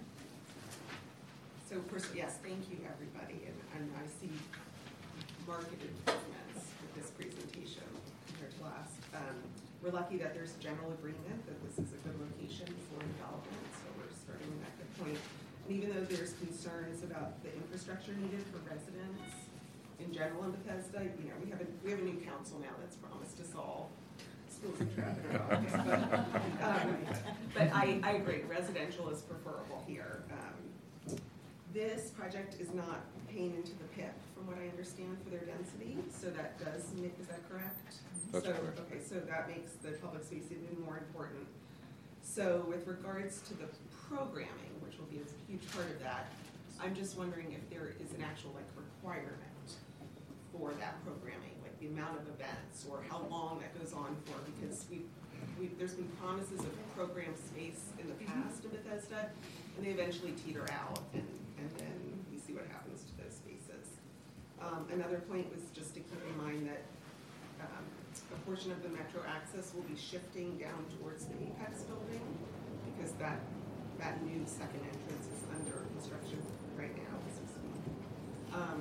So first, yes, thank you, everybody, and, and I see marked improvements with this presentation compared last. Um, We're lucky that there's general agreement that this is a good location for development, so we're starting at that good point. And even though there's concerns about the infrastructure needed for residents in general in Bethesda, you know, we have a, we have a new council now that's promised to solve schools and traffic problems. But, um, but I, I agree, residential is preferable here. Um, This project is not paying into the P I P, from what I understand, for their density, so that does make, is that correct? That's So, correct. okay, so that makes the public space even more important. So with regards to the programming, which will be a huge part of that, I'm just wondering if there is an actual like requirement for that programming, like the amount of events or how long that goes on for, because we, we, there's been promises of program space in the past in Bethesda, and they eventually teeter out, and, and then we see what happens to those spaces. Um, another point was just to keep in mind that um, a portion of the metro access will be shifting down towards the Apex building, because that, that new second entrance is under construction right now as we speak. Um,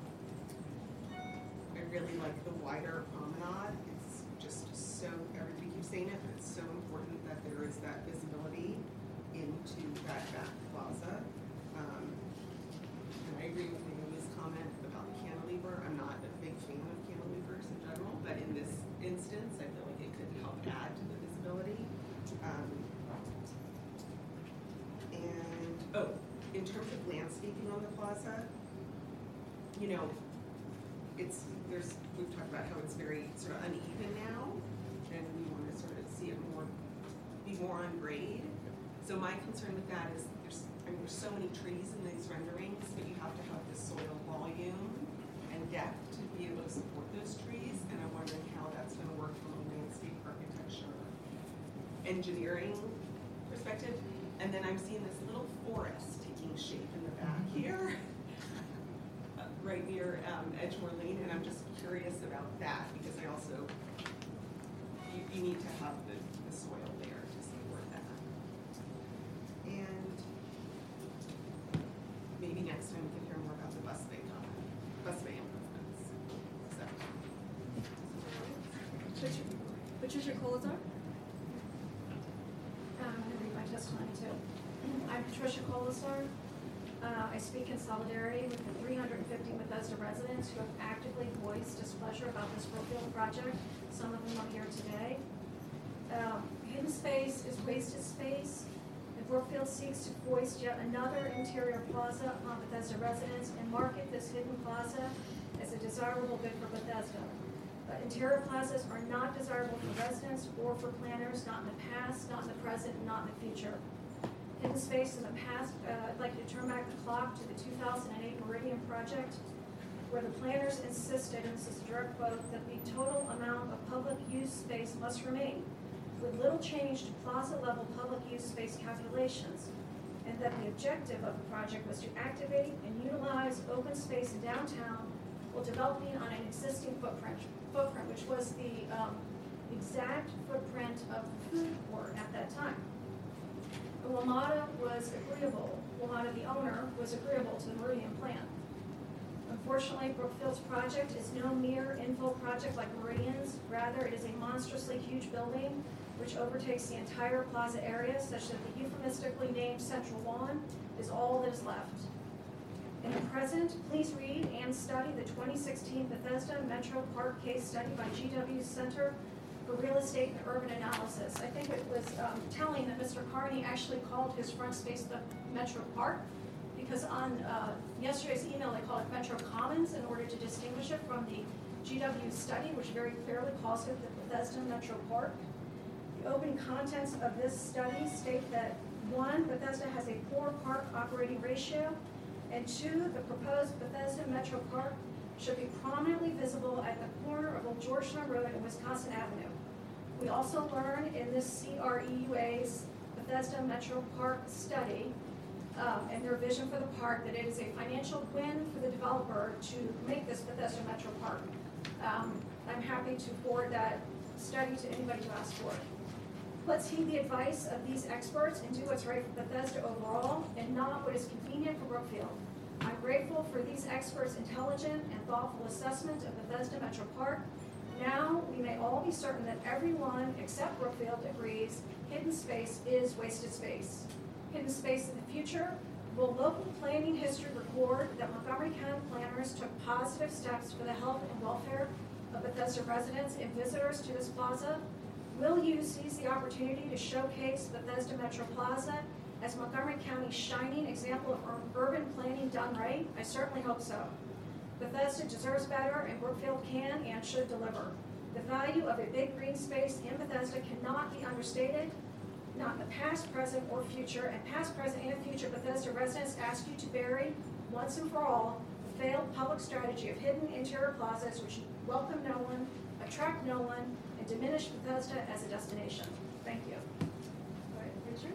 I really like the wider promenade. It's just so, everybody keeps saying it, but it's so important that there is that visibility into that back plaza. Um, and I agree with Naomi's comment about the cantilever. I'm not a big fan of cantilevers in general, but in this instance, I feel like it could help add to the visibility. Um, and, oh, in terms of landscaping on the plaza, you know, it's, there's, we've talked about how it's very sort of uneven now, and we want to sort of see it more, be more on grade. So my concern with that is there's, I mean, there's so many trees in these renderings, but you have to have the soil volume and depth to be able to support those trees, and I'm wondering how that's going to work from a landscape architecture engineering perspective. And then I'm seeing this little forest taking shape in the back here, uh, right near um, Edgemore Lane, and I'm just curious about that, because I also, you, you need to have the, the soil there to support that. And maybe next time we can hear more about the bus bay comment, bus bay improvements. So. Patricia, Patricia Colazar? Um, I'm going to read my testimony too. I'm Patricia Colasar. Uh, I speak in solidarity with the three hundred fifty Bethesda residents who have actively voiced displeasure about this Brookfield project. Some of them are here today. Um, hidden space is wasted space. And Brookfield seeks to foist yet another interior plaza upon Bethesda residents and market this hidden plaza as a desirable bid for Bethesda. But interior plazas are not desirable for residents or for planners, not in the past, not in the present, and not in the future. Hidden space in the past, uh, I'd like to turn back the clock to the two thousand eight Meridian project, where the planners insisted, and this is a direct quote, that the total amount of public use space must remain, with little change to plaza-level public use space calculations, and that the objective of the project was to activate and utilize open space in downtown while developing on an existing footprint, footprint which was the um, exact footprint of the food court at that time. WMATA was agreeable, WMATA, the owner, was agreeable to the Meridian plan. Unfortunately, Brookfield's project is no mere infill project like Meridian's. Rather, it is a monstrously huge building which overtakes the entire plaza area, such that the euphemistically named Central Lawn is all that is left. In the present, please read and study the twenty sixteen Bethesda Metro Park case study by G W Center for Real Estate and Urban Analysis. I think it was um, telling that Mister Carney actually called his front space the Metro Park, because on uh, yesterday's email they called it Metro Commons in order to distinguish it from the G W study, which very clearly calls it the Bethesda Metro Park. The opening contents of this study state that one, Bethesda has a poor park operating ratio, and two, the proposed Bethesda Metro Park should be prominently visible at the corner of Old Georgetown Road and Wisconsin Avenue. We also learn in this C R E U A's Bethesda Metro Park study um, and their vision for the park that it is a financial win for the developer to make this Bethesda Metro Park. Um, I'm happy to forward that study to anybody who asks for it. Let's heed the advice of these experts and do what's right for Bethesda overall and not what is convenient for Brookfield. I'm grateful for these experts' intelligent and thoughtful assessment of Bethesda Metro Park. Now, we may all be certain that everyone except Brookfield agrees hidden space is wasted space. Hidden space in the future, will local planning history record that Montgomery County planners took positive steps for the health and welfare of Bethesda residents and visitors to this plaza? Will you seize the opportunity to showcase Bethesda Metro Plaza as Montgomery County's shining example of urban planning done right? I certainly hope so. Bethesda deserves better, and Brookfield can and should deliver. The value of a big green space in Bethesda cannot be understated, not in the past, present, or future. And past, present, and future Bethesda residents ask you to bury, once and for all, the failed public strategy of hidden interior plazas which welcome no one, attract no one, and diminish Bethesda as a destination. Thank you. All right, Richard?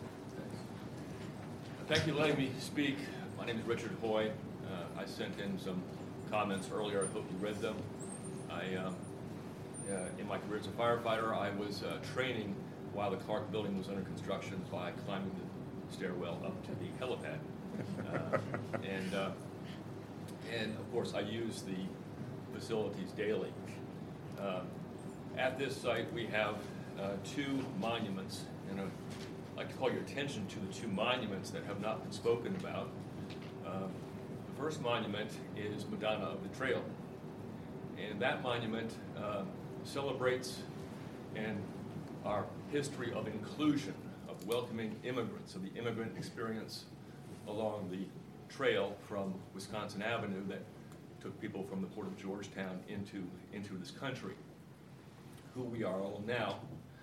Thank you for letting me speak. My name is Richard Hoy. Uh, I sent in some comments earlier. I hope you read them. I, um, uh, in my career as a firefighter, I was uh, training while the Clark building was under construction by climbing the stairwell up to the helipad. Uh, and, uh, and of course, I use the facilities daily. Uh, at this site, we have uh, two monuments, and I'd like to call your attention to the two monuments that have not been spoken about. Uh, the first monument is Madonna of the Trail, and that monument uh, celebrates and our history of inclusion, of welcoming immigrants, of the immigrant experience along the trail from Wisconsin Avenue that took people from the Port of Georgetown into, into this country, who we are all now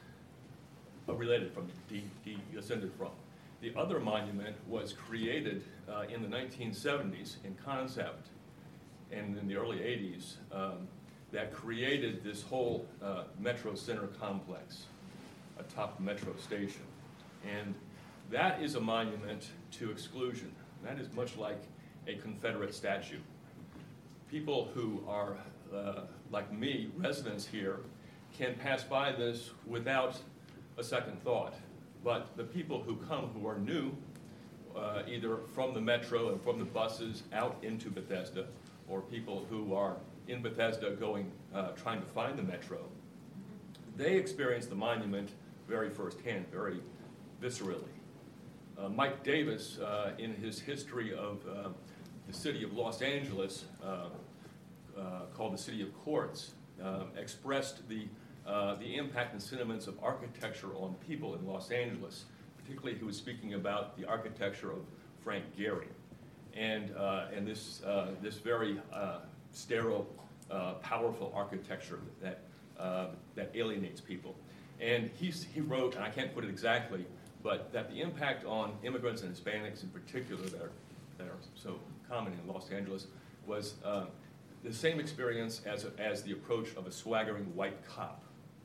uh, related from, de de descended from. The other monument was created uh, in the nineteen seventies in concept, and in the early eighties, um, that created this whole uh, Metro Center complex atop Metro Station. And that is a monument to exclusion. That is much like a Confederate statue. People who are, uh, like me, residents here, can pass by this without a second thought. But the people who come who are new, uh, either from the Metro and from the buses out into Bethesda, or people who are in Bethesda going, uh, trying to find the Metro, they experience the monument very firsthand, very viscerally. Uh, Mike Davis, uh, in his history of uh, the city of Los Angeles, uh, uh, called the City of Courts, uh, expressed the, uh, the impact and sentiments of architecture on people in Los Angeles. Particularly, he was speaking about the architecture of Frank Gehry, and, uh, and this, uh, this very uh, sterile, uh, powerful architecture that, uh, that alienates people. And he's, he wrote, and I can't put it exactly, but that the impact on immigrants and Hispanics in particular that are, that are so common in Los Angeles was uh, the same experience as, a, as the approach of a swaggering white cop.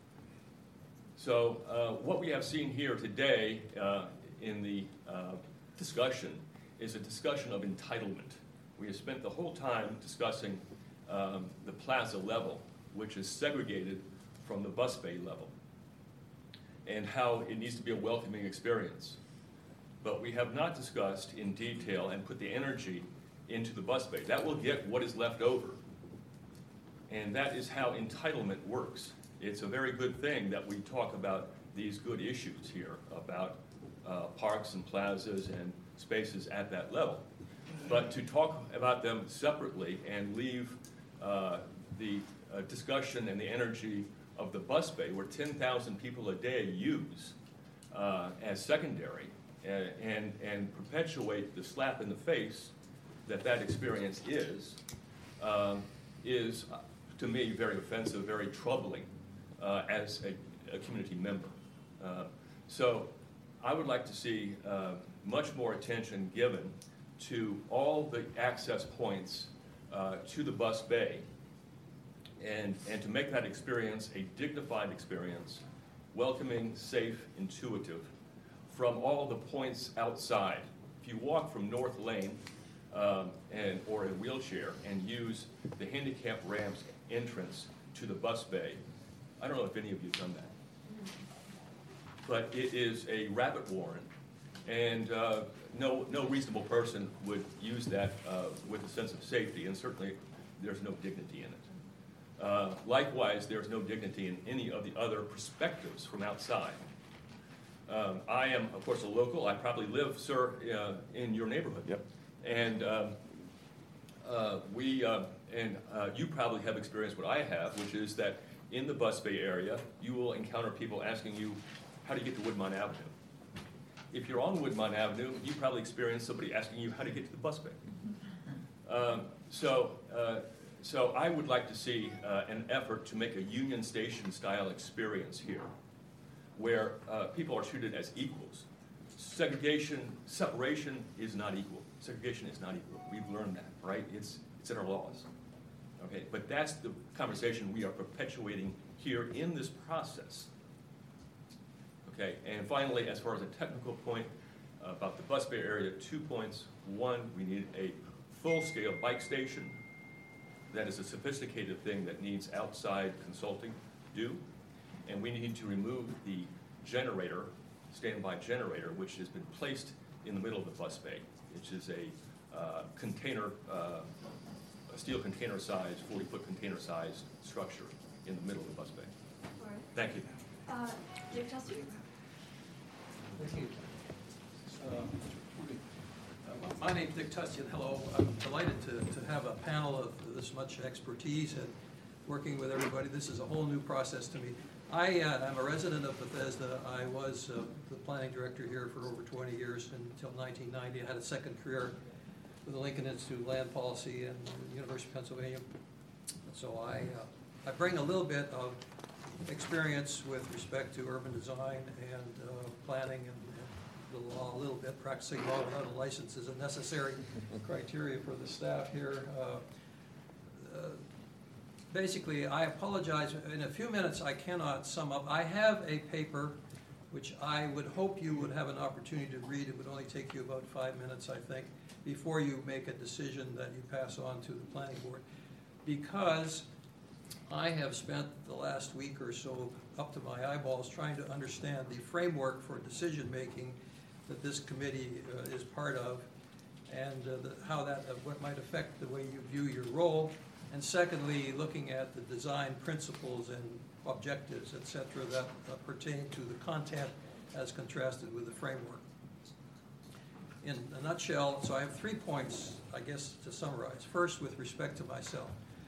So uh, what we have seen here today uh, in the uh, discussion is a discussion of entitlement. We have spent the whole time discussing um, the plaza level, which is segregated from the bus bay level, and how it needs to be a welcoming experience. But we have not discussed in detail and put the energy into the bus bay. That will get what is left over. And that is how entitlement works. It's a very good thing that we talk about these good issues here about uh, parks and plazas and spaces at that level. But to talk about them separately and leave uh, the uh, discussion and the energy of the bus bay, where ten thousand people a day use uh, as secondary, and, and, and perpetuate the slap in the face that that experience is, um, is uh, to me very offensive, very troubling uh, as a, a community member. Uh, so I would like to see uh, much more attention given to all the access points uh, to the bus bay, and, and to make that experience a dignified experience, welcoming, safe, intuitive, from all the points outside. If you walk from North Lane um, and, or in a wheelchair and use the handicap ramps entrance to the bus bay, I don't know if any of you have done that, but it is a rabbit warren, and uh, no, no reasonable person would use that uh, with a sense of safety, and certainly there's no dignity in it. Uh, likewise, there is no dignity in any of the other perspectives from outside. Um, I am, of course, a local. I probably live, sir, uh, in your neighborhood. Yep. And um, uh, we, uh, and uh, you probably have experienced what I have, which is that in the Bus Bay area, you will encounter people asking you, how do you get to Woodmont Avenue? If you're on Woodmont Avenue, you probably experienced somebody asking you how to get to the Bus Bay. Um, so, uh, so I would like to see uh, an effort to make a Union Station style experience here, where uh, people are treated as equals. Segregation, separation is not equal. Segregation is not equal. We've learned that, right? It's, it's in our laws. Okay, but that's the conversation we are perpetuating here in this process. Okay, and finally, as far as a technical point uh, about the Bus Bay area, two points. One, we need a full-scale bike station. That is a sophisticated thing that needs outside consulting to do. And we need to remove the generator, standby generator, which has been placed in the middle of the Bus Bay, which is a uh, container, uh, a steel container size, forty foot container size structure in the middle of the Bus Bay. All right. Thank you. Uh, Dick Tessie? Thank you. Uh, uh, My name's Dick Tustian. Hello. I'm delighted to, to have a panel of this much expertise and working with everybody. This is a whole new process to me. I uh, am a resident of Bethesda. I was uh, the planning director here for over twenty years until nineteen ninety. I had a second career with the Lincoln Institute of Land Policy and the University of Pennsylvania. And so I, uh, I bring a little bit of experience with respect to urban design and uh, planning and, and the law, a little bit practicing law without a license is a necessary criteria for the staff here. Uh, uh, basically, I apologize. In a few minutes, I cannot sum up. I have a paper which I would hope you would have an opportunity to read. It would only take you about five minutes, I think, before you make a decision that you pass on to the planning board. Because I have spent the last week or so up to my eyeballs trying to understand the framework for decision-making that this committee uh, is part of, and uh, the, how that uh, what might affect the way you view your role. And secondly, looking at the design principles and objectives, et cetera, that uh, pertain to the content as contrasted with the framework. In a nutshell, so I have three points, I guess, to summarize. First, with respect to myself.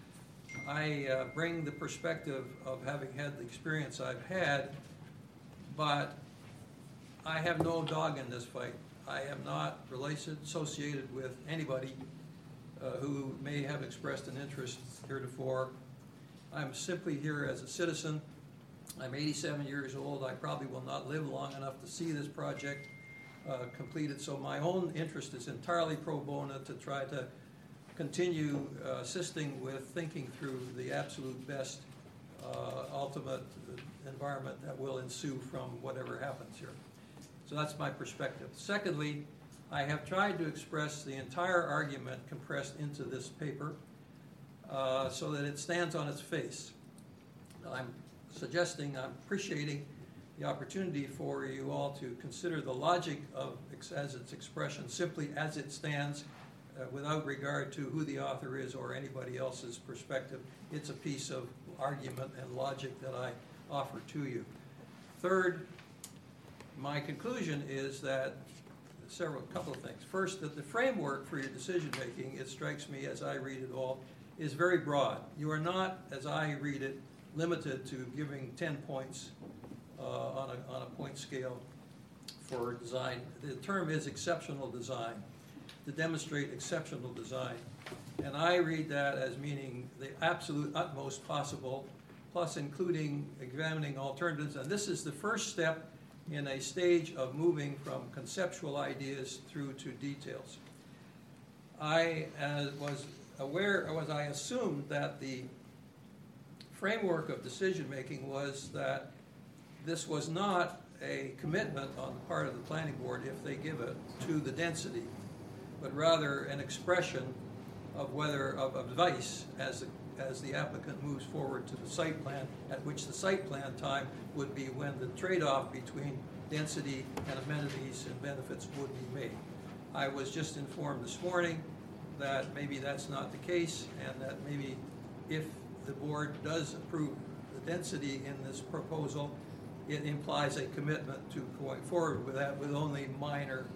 I uh, bring the perspective of having had the experience I've had, but I have no dog in this fight. I am not related, associated with anybody uh, who may have expressed an interest heretofore. I'm simply here as a citizen. I'm eighty-seven years old. I probably will not live long enough to see this project uh, completed, so my own interest is entirely pro bono to try to continue uh, assisting with thinking through the absolute best uh, ultimate environment that will ensue from whatever happens here. So that's my perspective. Secondly, I have tried to express the entire argument compressed into this paper uh, so that it stands on its face. I'm suggesting, I'm appreciating the opportunity for you all to consider the logic of as its expression simply as it stands, Uh, without regard to who the author is or anybody else's perspective. It's a piece of argument and logic that I offer to you. Third, my conclusion is that several, couple of things. First, that the framework for your decision making, it strikes me as I read it all, is very broad. You are not, as I read it, limited to giving ten points uh, on, a, on a point scale for design. The term is exceptional design, to demonstrate exceptional design. And I read that as meaning the absolute utmost possible, plus including examining alternatives. And this is the first step in a stage of moving from conceptual ideas through to details. I uh, was aware, or was I assumed that the framework of decision-making was that this was not a commitment on the part of the planning board, if they give it, to the density, but rather an expression of whether of advice as the, as the applicant moves forward to the site plan, at which the site plan time would be when the trade-off between density and amenities and benefits would be made. I was just informed this morning that maybe that's not the case, and that maybe if the board does approve the density in this proposal, it implies a commitment to going forward with that with only minor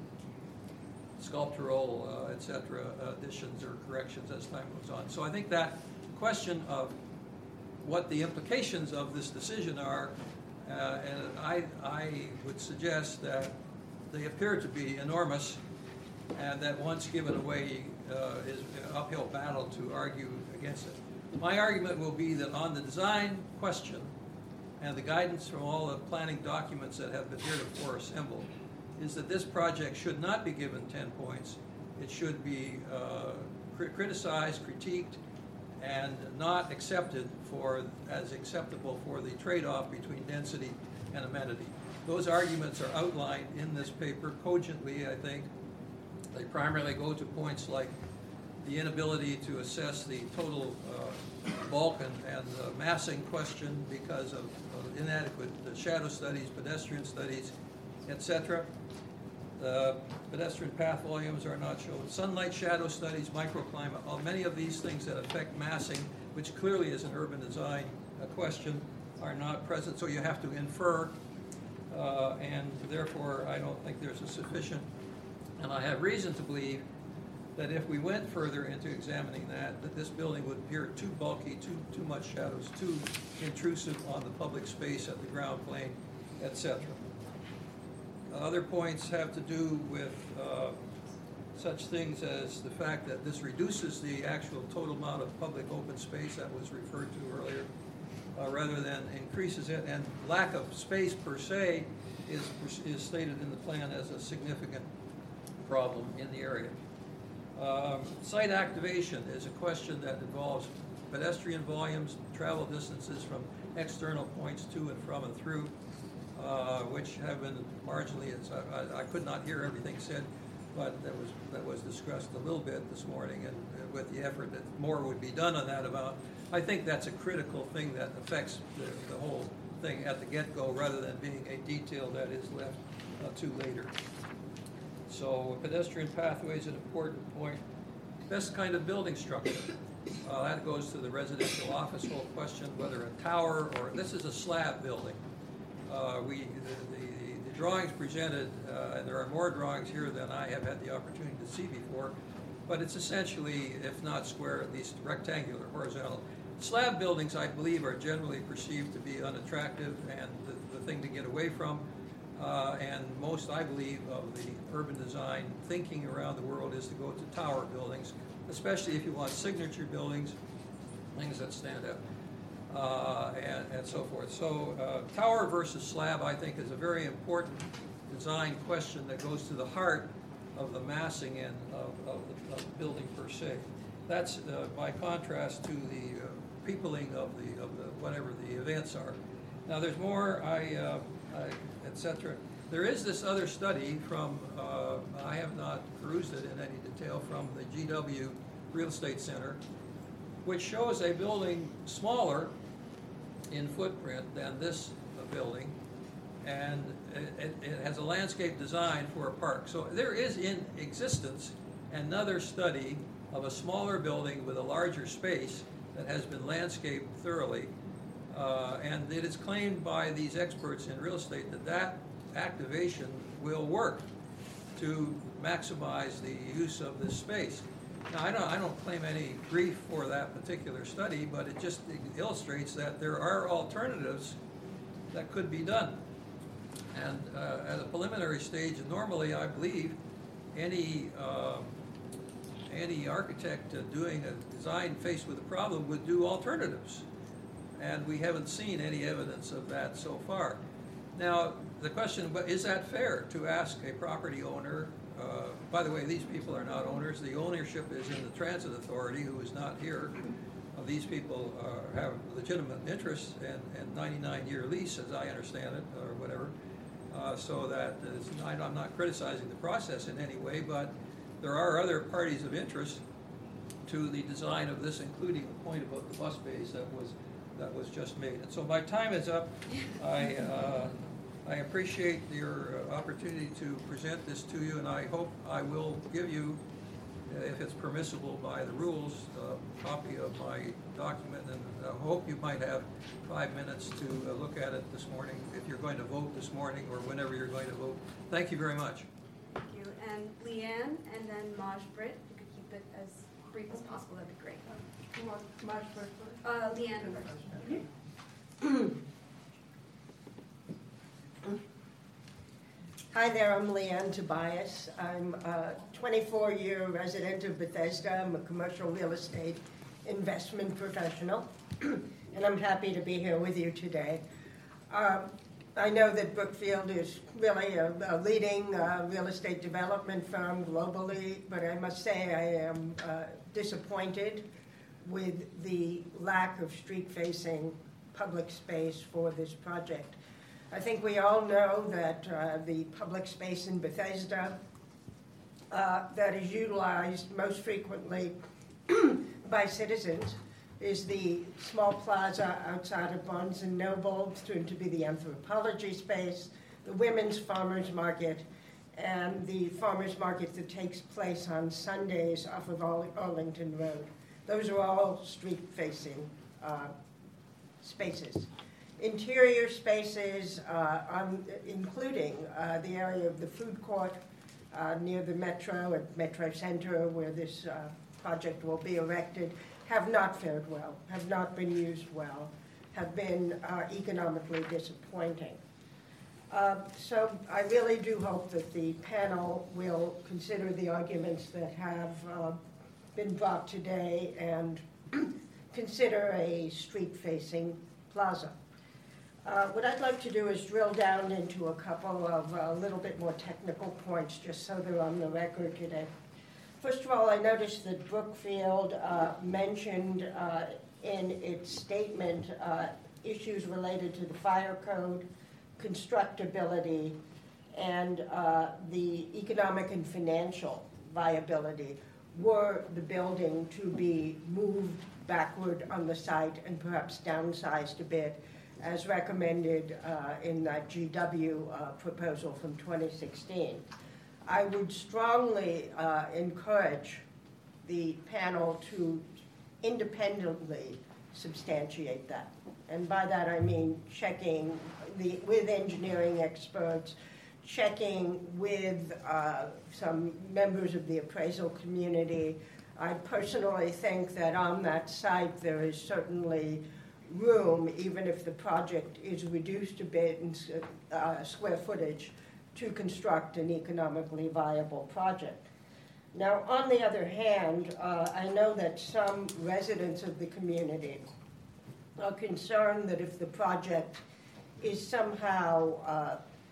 sculptural, uh, et cetera, additions or corrections as time goes on. So I think that question of what the implications of this decision are, uh, and I, I would suggest that they appear to be enormous, and that once given away uh, is an uphill battle to argue against it. My argument will be that on the design question and the guidance from all the planning documents that have been heretofore assembled, is that this project should not be given ten points. It should be uh, cri- criticized, critiqued, and not accepted for as acceptable for the trade-off between density and amenity. Those arguments are outlined in this paper cogently, I think. They primarily go to points like the inability to assess the total uh, bulk and, and uh, massing question because of, of inadequate uh, shadow studies, pedestrian studies, et cetera. The pedestrian path volumes are not shown. Sunlight shadow studies, microclimate, all, many of these things that affect massing, which clearly is an urban design uh, question, are not present. So you have to infer, uh, and therefore I don't think there's a sufficient, and I have reason to believe that if we went further into examining that, that this building would appear too bulky, too, too much shadows, too intrusive on the public space at the ground plane, et cetera. Other points have to do with uh, such things as the fact that this reduces the actual total amount of public open space that was referred to earlier, uh, rather than increases it, and lack of space per se is, is stated in the plan as a significant problem in the area. Um, site activation is a question that involves pedestrian volumes, travel distances from external points to and from and through, uh, which have been marginally, as I, I, I could not hear everything said, but that was that was discussed a little bit this morning, and uh, with the effort that more would be done on that about, I think that's a critical thing that affects the, the whole thing at the get-go, rather than being a detail that is left uh, to later. So pedestrian pathway is an important point. Best kind of building structure. Uh, that goes to the residential office whole question, whether a tower or, this is a slab building. Uh, we, the, the, the drawings presented, uh, and there are more drawings here than I have had the opportunity to see before, but it's essentially, if not square, at least rectangular, horizontal. Slab buildings, I believe, are generally perceived to be unattractive and the, the thing to get away from. Uh, and most, I believe, of the urban design thinking around the world is to go to tower buildings, especially if you want signature buildings, things that stand out, uh, and, and so forth. So uh, tower versus slab, I think, is a very important design question that goes to the heart of the massing and of, of, the, of the building per se. That's uh, by contrast to the uh, peopling of the, of the whatever the events are. Now, there's more, I, uh, I et cetera. There is this other study from, uh, I have not perused it in any detail, from the G W Real Estate Center, which shows a building smaller in footprint than this uh, building, and it, it has a landscape design for a park. So there is in existence another study of a smaller building with a larger space that has been landscaped thoroughly. Uh, and it is claimed by these experts in real estate that that activation will work to maximize the use of this space. Now, I don't, I don't claim any grief for that particular study, but it just illustrates that there are alternatives that could be done. And uh, at a preliminary stage, normally, I believe, any uh, any architect uh, doing a design faced with a problem would do alternatives. And we haven't seen any evidence of that so far. Now, the question, is that fair to ask a property owner, uh, by the way, these people are not owners, the ownership is in the transit authority, who is not here. Uh, these people uh, have legitimate interests and, and ninety-nine year lease, as I understand it, or whatever, uh, so that it's not, I'm not criticizing the process in any way, but there are other parties of interest to the design of this, including the point about the bus bays that was that was just made. And so my time is up. I, uh, I appreciate your opportunity to present this to you, and I hope I will give you, if it's permissible by the rules, uh, copy of my document, and I hope you might have five minutes to uh, look at it this morning, if you're going to vote this morning or whenever you're going to vote. Thank you very much. Thank you. And Leanne, and then Maj Britt, if you could keep it as brief as possible, that'd be great. Maj Britt first. Uh, Leanne first. Hi there, I'm Leanne Tobias. I'm a twenty-four year resident of Bethesda. I'm a commercial real estate investment professional, and I'm happy to be here with you today. Um, I know that Brookfield is really a, a leading uh, real estate development firm globally, but I must say I am uh, disappointed with the lack of street-facing public space for this project. I think we all know that uh, the public space in Bethesda uh, that is utilized most frequently by citizens is the small plaza outside of Barnes and Noble, soon to be the anthropology space, the women's farmers market, and the farmers market that takes place on Sundays off of Arlington Road. Those are all street-facing uh, spaces. Interior spaces, uh, on, including uh, the area of the food court uh, near the Metro at Metro Center, where this uh, project will be erected, have not fared well, have not been used well, have been uh, economically disappointing. Uh, so I really do hope that the panel will consider the arguments that have uh, been brought today and consider a street-facing plaza. Uh, what I'd like to do is drill down into a couple of a uh, little bit more technical points, just so they're on the record today. First of all, I noticed that Brookfield uh, mentioned uh, in its statement uh, issues related to the fire code, constructability, and uh, the economic and financial viability were the building to be moved backward on the site and perhaps downsized a bit, as recommended uh, in that G W uh, proposal from twenty sixteen. I would strongly uh, encourage the panel to independently substantiate that. And by that I mean checking the, with engineering experts, checking with uh, some members of the appraisal community. I personally think that on that site there is certainly room, even if the project is reduced a bit in uh, square footage, to construct an economically viable project. Now, on the other hand, uh, I know that some residents of the community are concerned that if the project is somehow uh,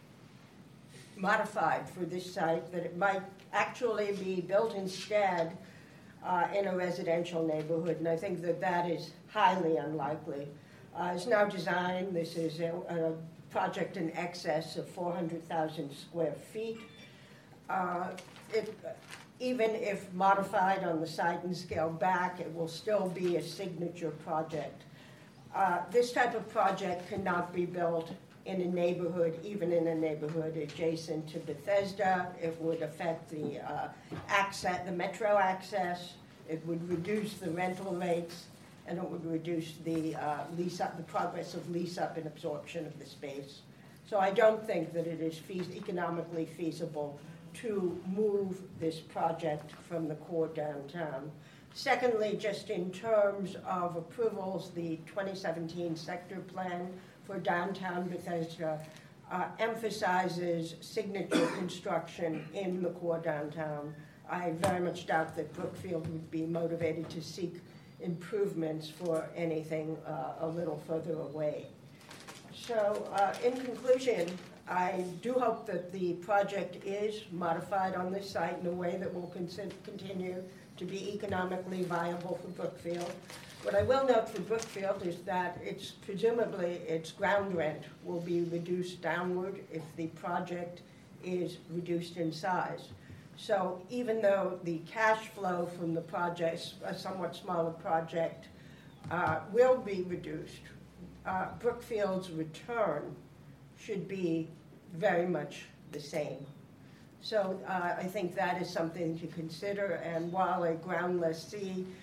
modified for this site, that it might actually be built instead Uh, in a residential neighborhood, and I think that that is highly unlikely. Uh, it's now designed, this is a, a project in excess of four hundred thousand square feet. Uh, it, even if modified on the site and scaled back, it will still be a signature project. Uh, this type of project cannot be built in a neighborhood, even in a neighborhood adjacent to Bethesda. It would affect the uh, access, the metro access. It would reduce the rental rates, and it would reduce the uh, lease up, the progress of lease up and absorption of the space. So I don't think that it is feas- economically feasible to move this project from the core downtown. Secondly, just in terms of approvals, the twenty seventeen sector plan for downtown Bethesda uh, emphasizes signature construction in the core downtown. I very much doubt that Brookfield would be motivated to seek improvements for anything uh, a little further away. So uh, in conclusion, I do hope that the project is modified on this site in a way that will con- continue to be economically viable for Brookfield. What I will note for Brookfield is that it's presumably its ground rent will be reduced downward if the project is reduced in size. So even though the cash flow from the project, a somewhat smaller project, uh, will be reduced, uh, Brookfield's return should be very much the same. So uh, I think that is something to consider, and while a ground lessee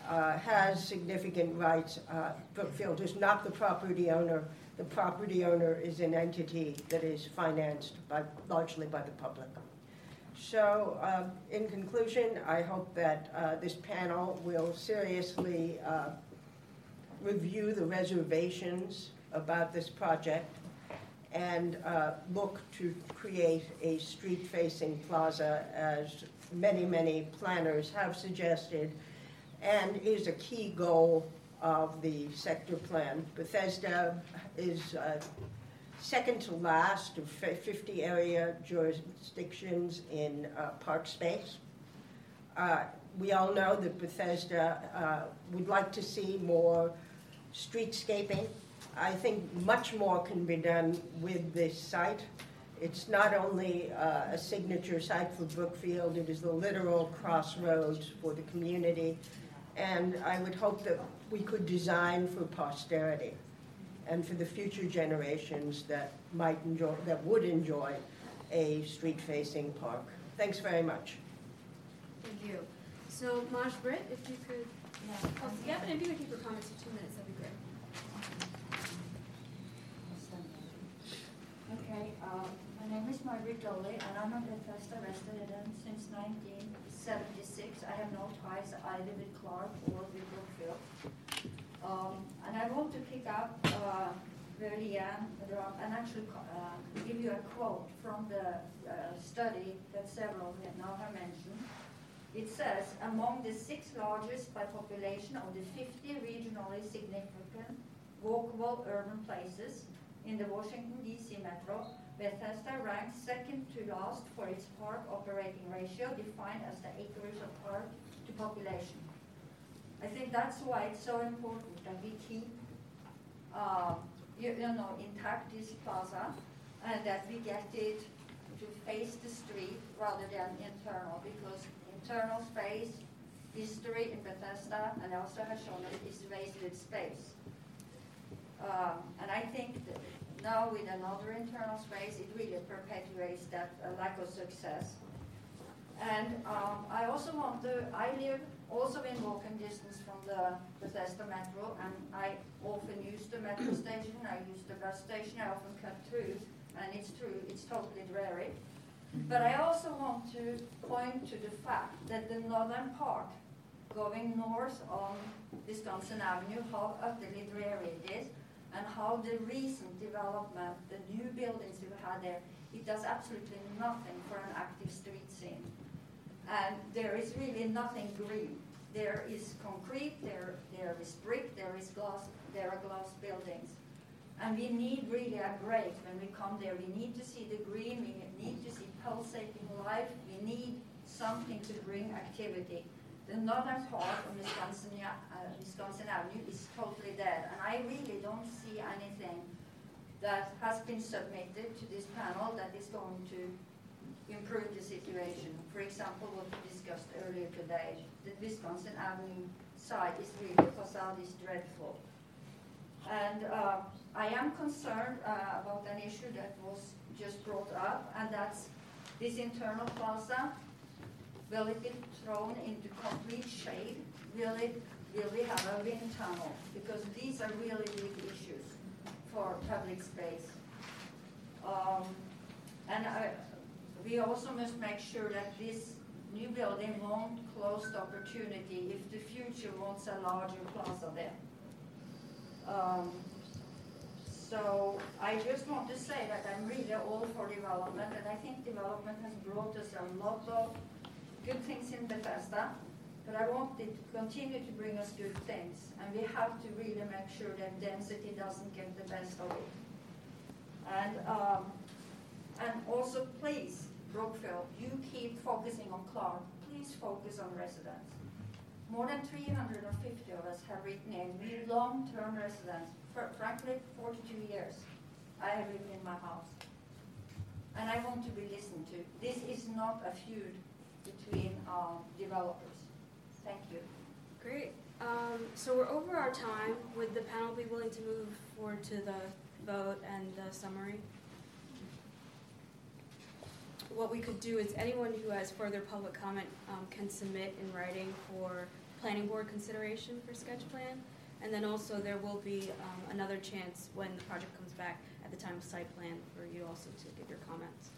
uh, has significant rights. Uh, Brookfield is not the property owner. The property owner is an entity that is financed by, largely by the public. So, uh, in conclusion, I hope that uh, this panel will seriously uh, review the reservations about this project and uh, look to create a street-facing plaza, as many, many planners have suggested, and is a key goal of the sector plan. Bethesda is uh, second to last of fifty area jurisdictions in uh, park space. Uh, we all know that Bethesda uh, would like to see more streetscaping. I think much more can be done with this site. It's not only uh, a signature site for Brookfield, it is the literal crossroads for the community. And I would hope that we could design for posterity and for the future generations that might enjoy, that would enjoy a street-facing park. Thanks very much. Thank you. So, Maj Britt, if you could, yeah. Oh, yeah, but if you could keep your comments to two minutes, that'd be great. Okay, uh, my name is Margaret Doley, and I'm a Bethesda resident since nineteen seventy-six. I have no ties either with Clark or with Brookfield. Um, and I want to pick up uh, where Leanne dropped and actually uh, give you a quote from the uh, study that several now have mentioned. It says, among the six largest by population of the fifty regionally significant walkable urban places in the Washington, D C metro, Bethesda ranks second to last for its park operating ratio, defined as the acres of park to population. I think that's why it's so important that we keep, uh, you, you know, intact this plaza, and that we get it to face the street rather than internal, because internal space, history in Bethesda, and also has shown it, is wasted space. Um, and I think that now with another internal space, it really perpetuates that uh, lack of success. And um, I also want to, I live also in walking distance from the Bethesda Metro, and I often use the metro station, I use the bus station, I often cut through, and it's true, it's totally dreary. But I also want to point to the fact that the northern part, going north on Wisconsin Avenue, how utterly dreary it is, and how the recent development, the new buildings we've had there, it does absolutely nothing for an active street scene. And there is really nothing green. There is concrete, there, there is brick, there is glass, there are glass buildings. And we need really a break when we come there. We need to see the green, we need to see pulsating life, we need something to bring activity. The northern part of Wisconsin, uh, Wisconsin Avenue is totally dead, and I really don't see anything that has been submitted to this panel that is going to improve the situation. For example, what we discussed earlier today, the Wisconsin Avenue side is really, the facade is dreadful. And uh, I am concerned uh, about an issue that was just brought up, and that's this internal plaza. Will it be thrown into complete shade? Will it, will we have a wind tunnel? Because these are really big issues for public space. Um, and I, we also must make sure that this new building won't close the opportunity if the future wants a larger plaza there. Um, so I just want to say that I'm really all for development, and I think development has brought us a lot of good things in Bethesda, but I want it to continue to bring us good things, and we have to really make sure that density doesn't get the best of it. And um, and also, please, Brookfield, you keep focusing on Clark. Please focus on residents. More than three hundred fifty of us have written in. We long-term residents. For, frankly, forty-two years I have lived in my house, and I want to be listened to. This is not a feud between uh, developers. Thank you. Great. Um, so we're over our time. Would the panel be willing to move forward to the vote and the summary? What we could do is anyone who has further public comment um, can submit in writing for planning board consideration for sketch plan. And then also there will be um, another chance when the project comes back at the time of site plan for you also to give your comments.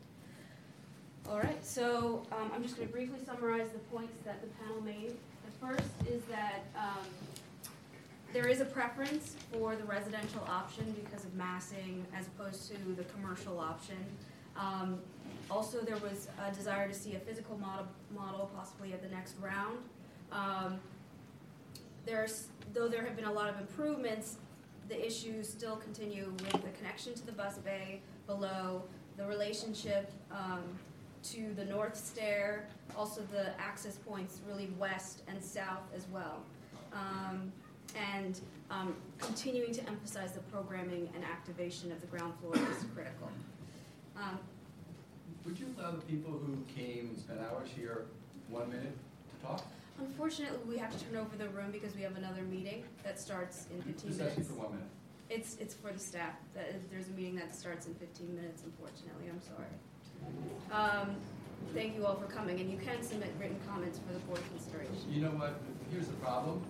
All right, so um, I'm just going to briefly summarize the points that the panel made. The first is that um, there is a preference for the residential option because of massing as opposed to the commercial option. Um, also, there was a desire to see a physical model, model possibly at the next round. Um, there's, though there have been a lot of improvements, the issues still continue with the connection to the bus bay below, the relationship um, to the north stair, also the access points really west and south as well. Um, and um, continuing to emphasize the programming and activation of the ground floor is critical. Um, Would you allow the people who came and spent hours here one minute to talk? Unfortunately, we have to turn over the room because we have another meeting that starts in fifteen Just minutes. asking for one minute. It's, it's for the staff. That- There's a meeting that starts in fifteen minutes, unfortunately, I'm sorry. Um, Thank you all for coming, and you can submit written comments for the board consideration. You know what, here's the problem.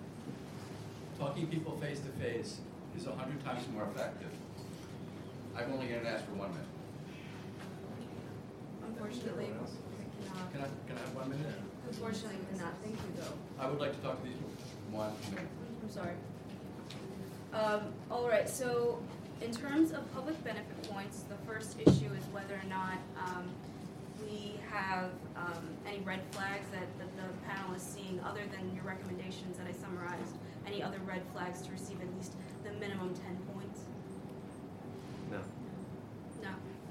Talking people face to face is a hundred times more effective. I'm only gonna ask for one minute. Unfortunately, we cannot. Can I, can I have one minute? Unfortunately, we cannot. Thank you, though. I would like to talk to these people. One minute. I'm sorry. Um, all right, so in terms of public benefit points, the first issue is whether or not um, we have um, any red flags that the, the panel is seeing other than your recommendations that I summarized. Any other red flags to receive at least the minimum ten points? No. No?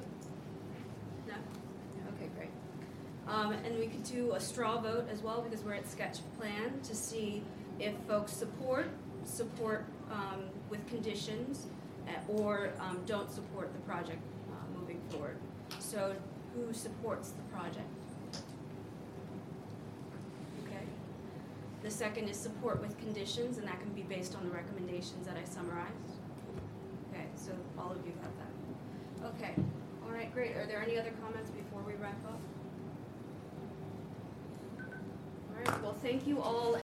No? Okay, great. Um, and we could do a straw vote as well because we're at sketch plan to see if folks support, support um, with conditions, uh, or um, don't support the project uh, moving forward. So who supports the project? Okay. The second is support with conditions, and that can be based on the recommendations that I summarized. Okay, so all of you have that. Okay, all right, great. Are there any other comments before we wrap up? All right, well, thank you all.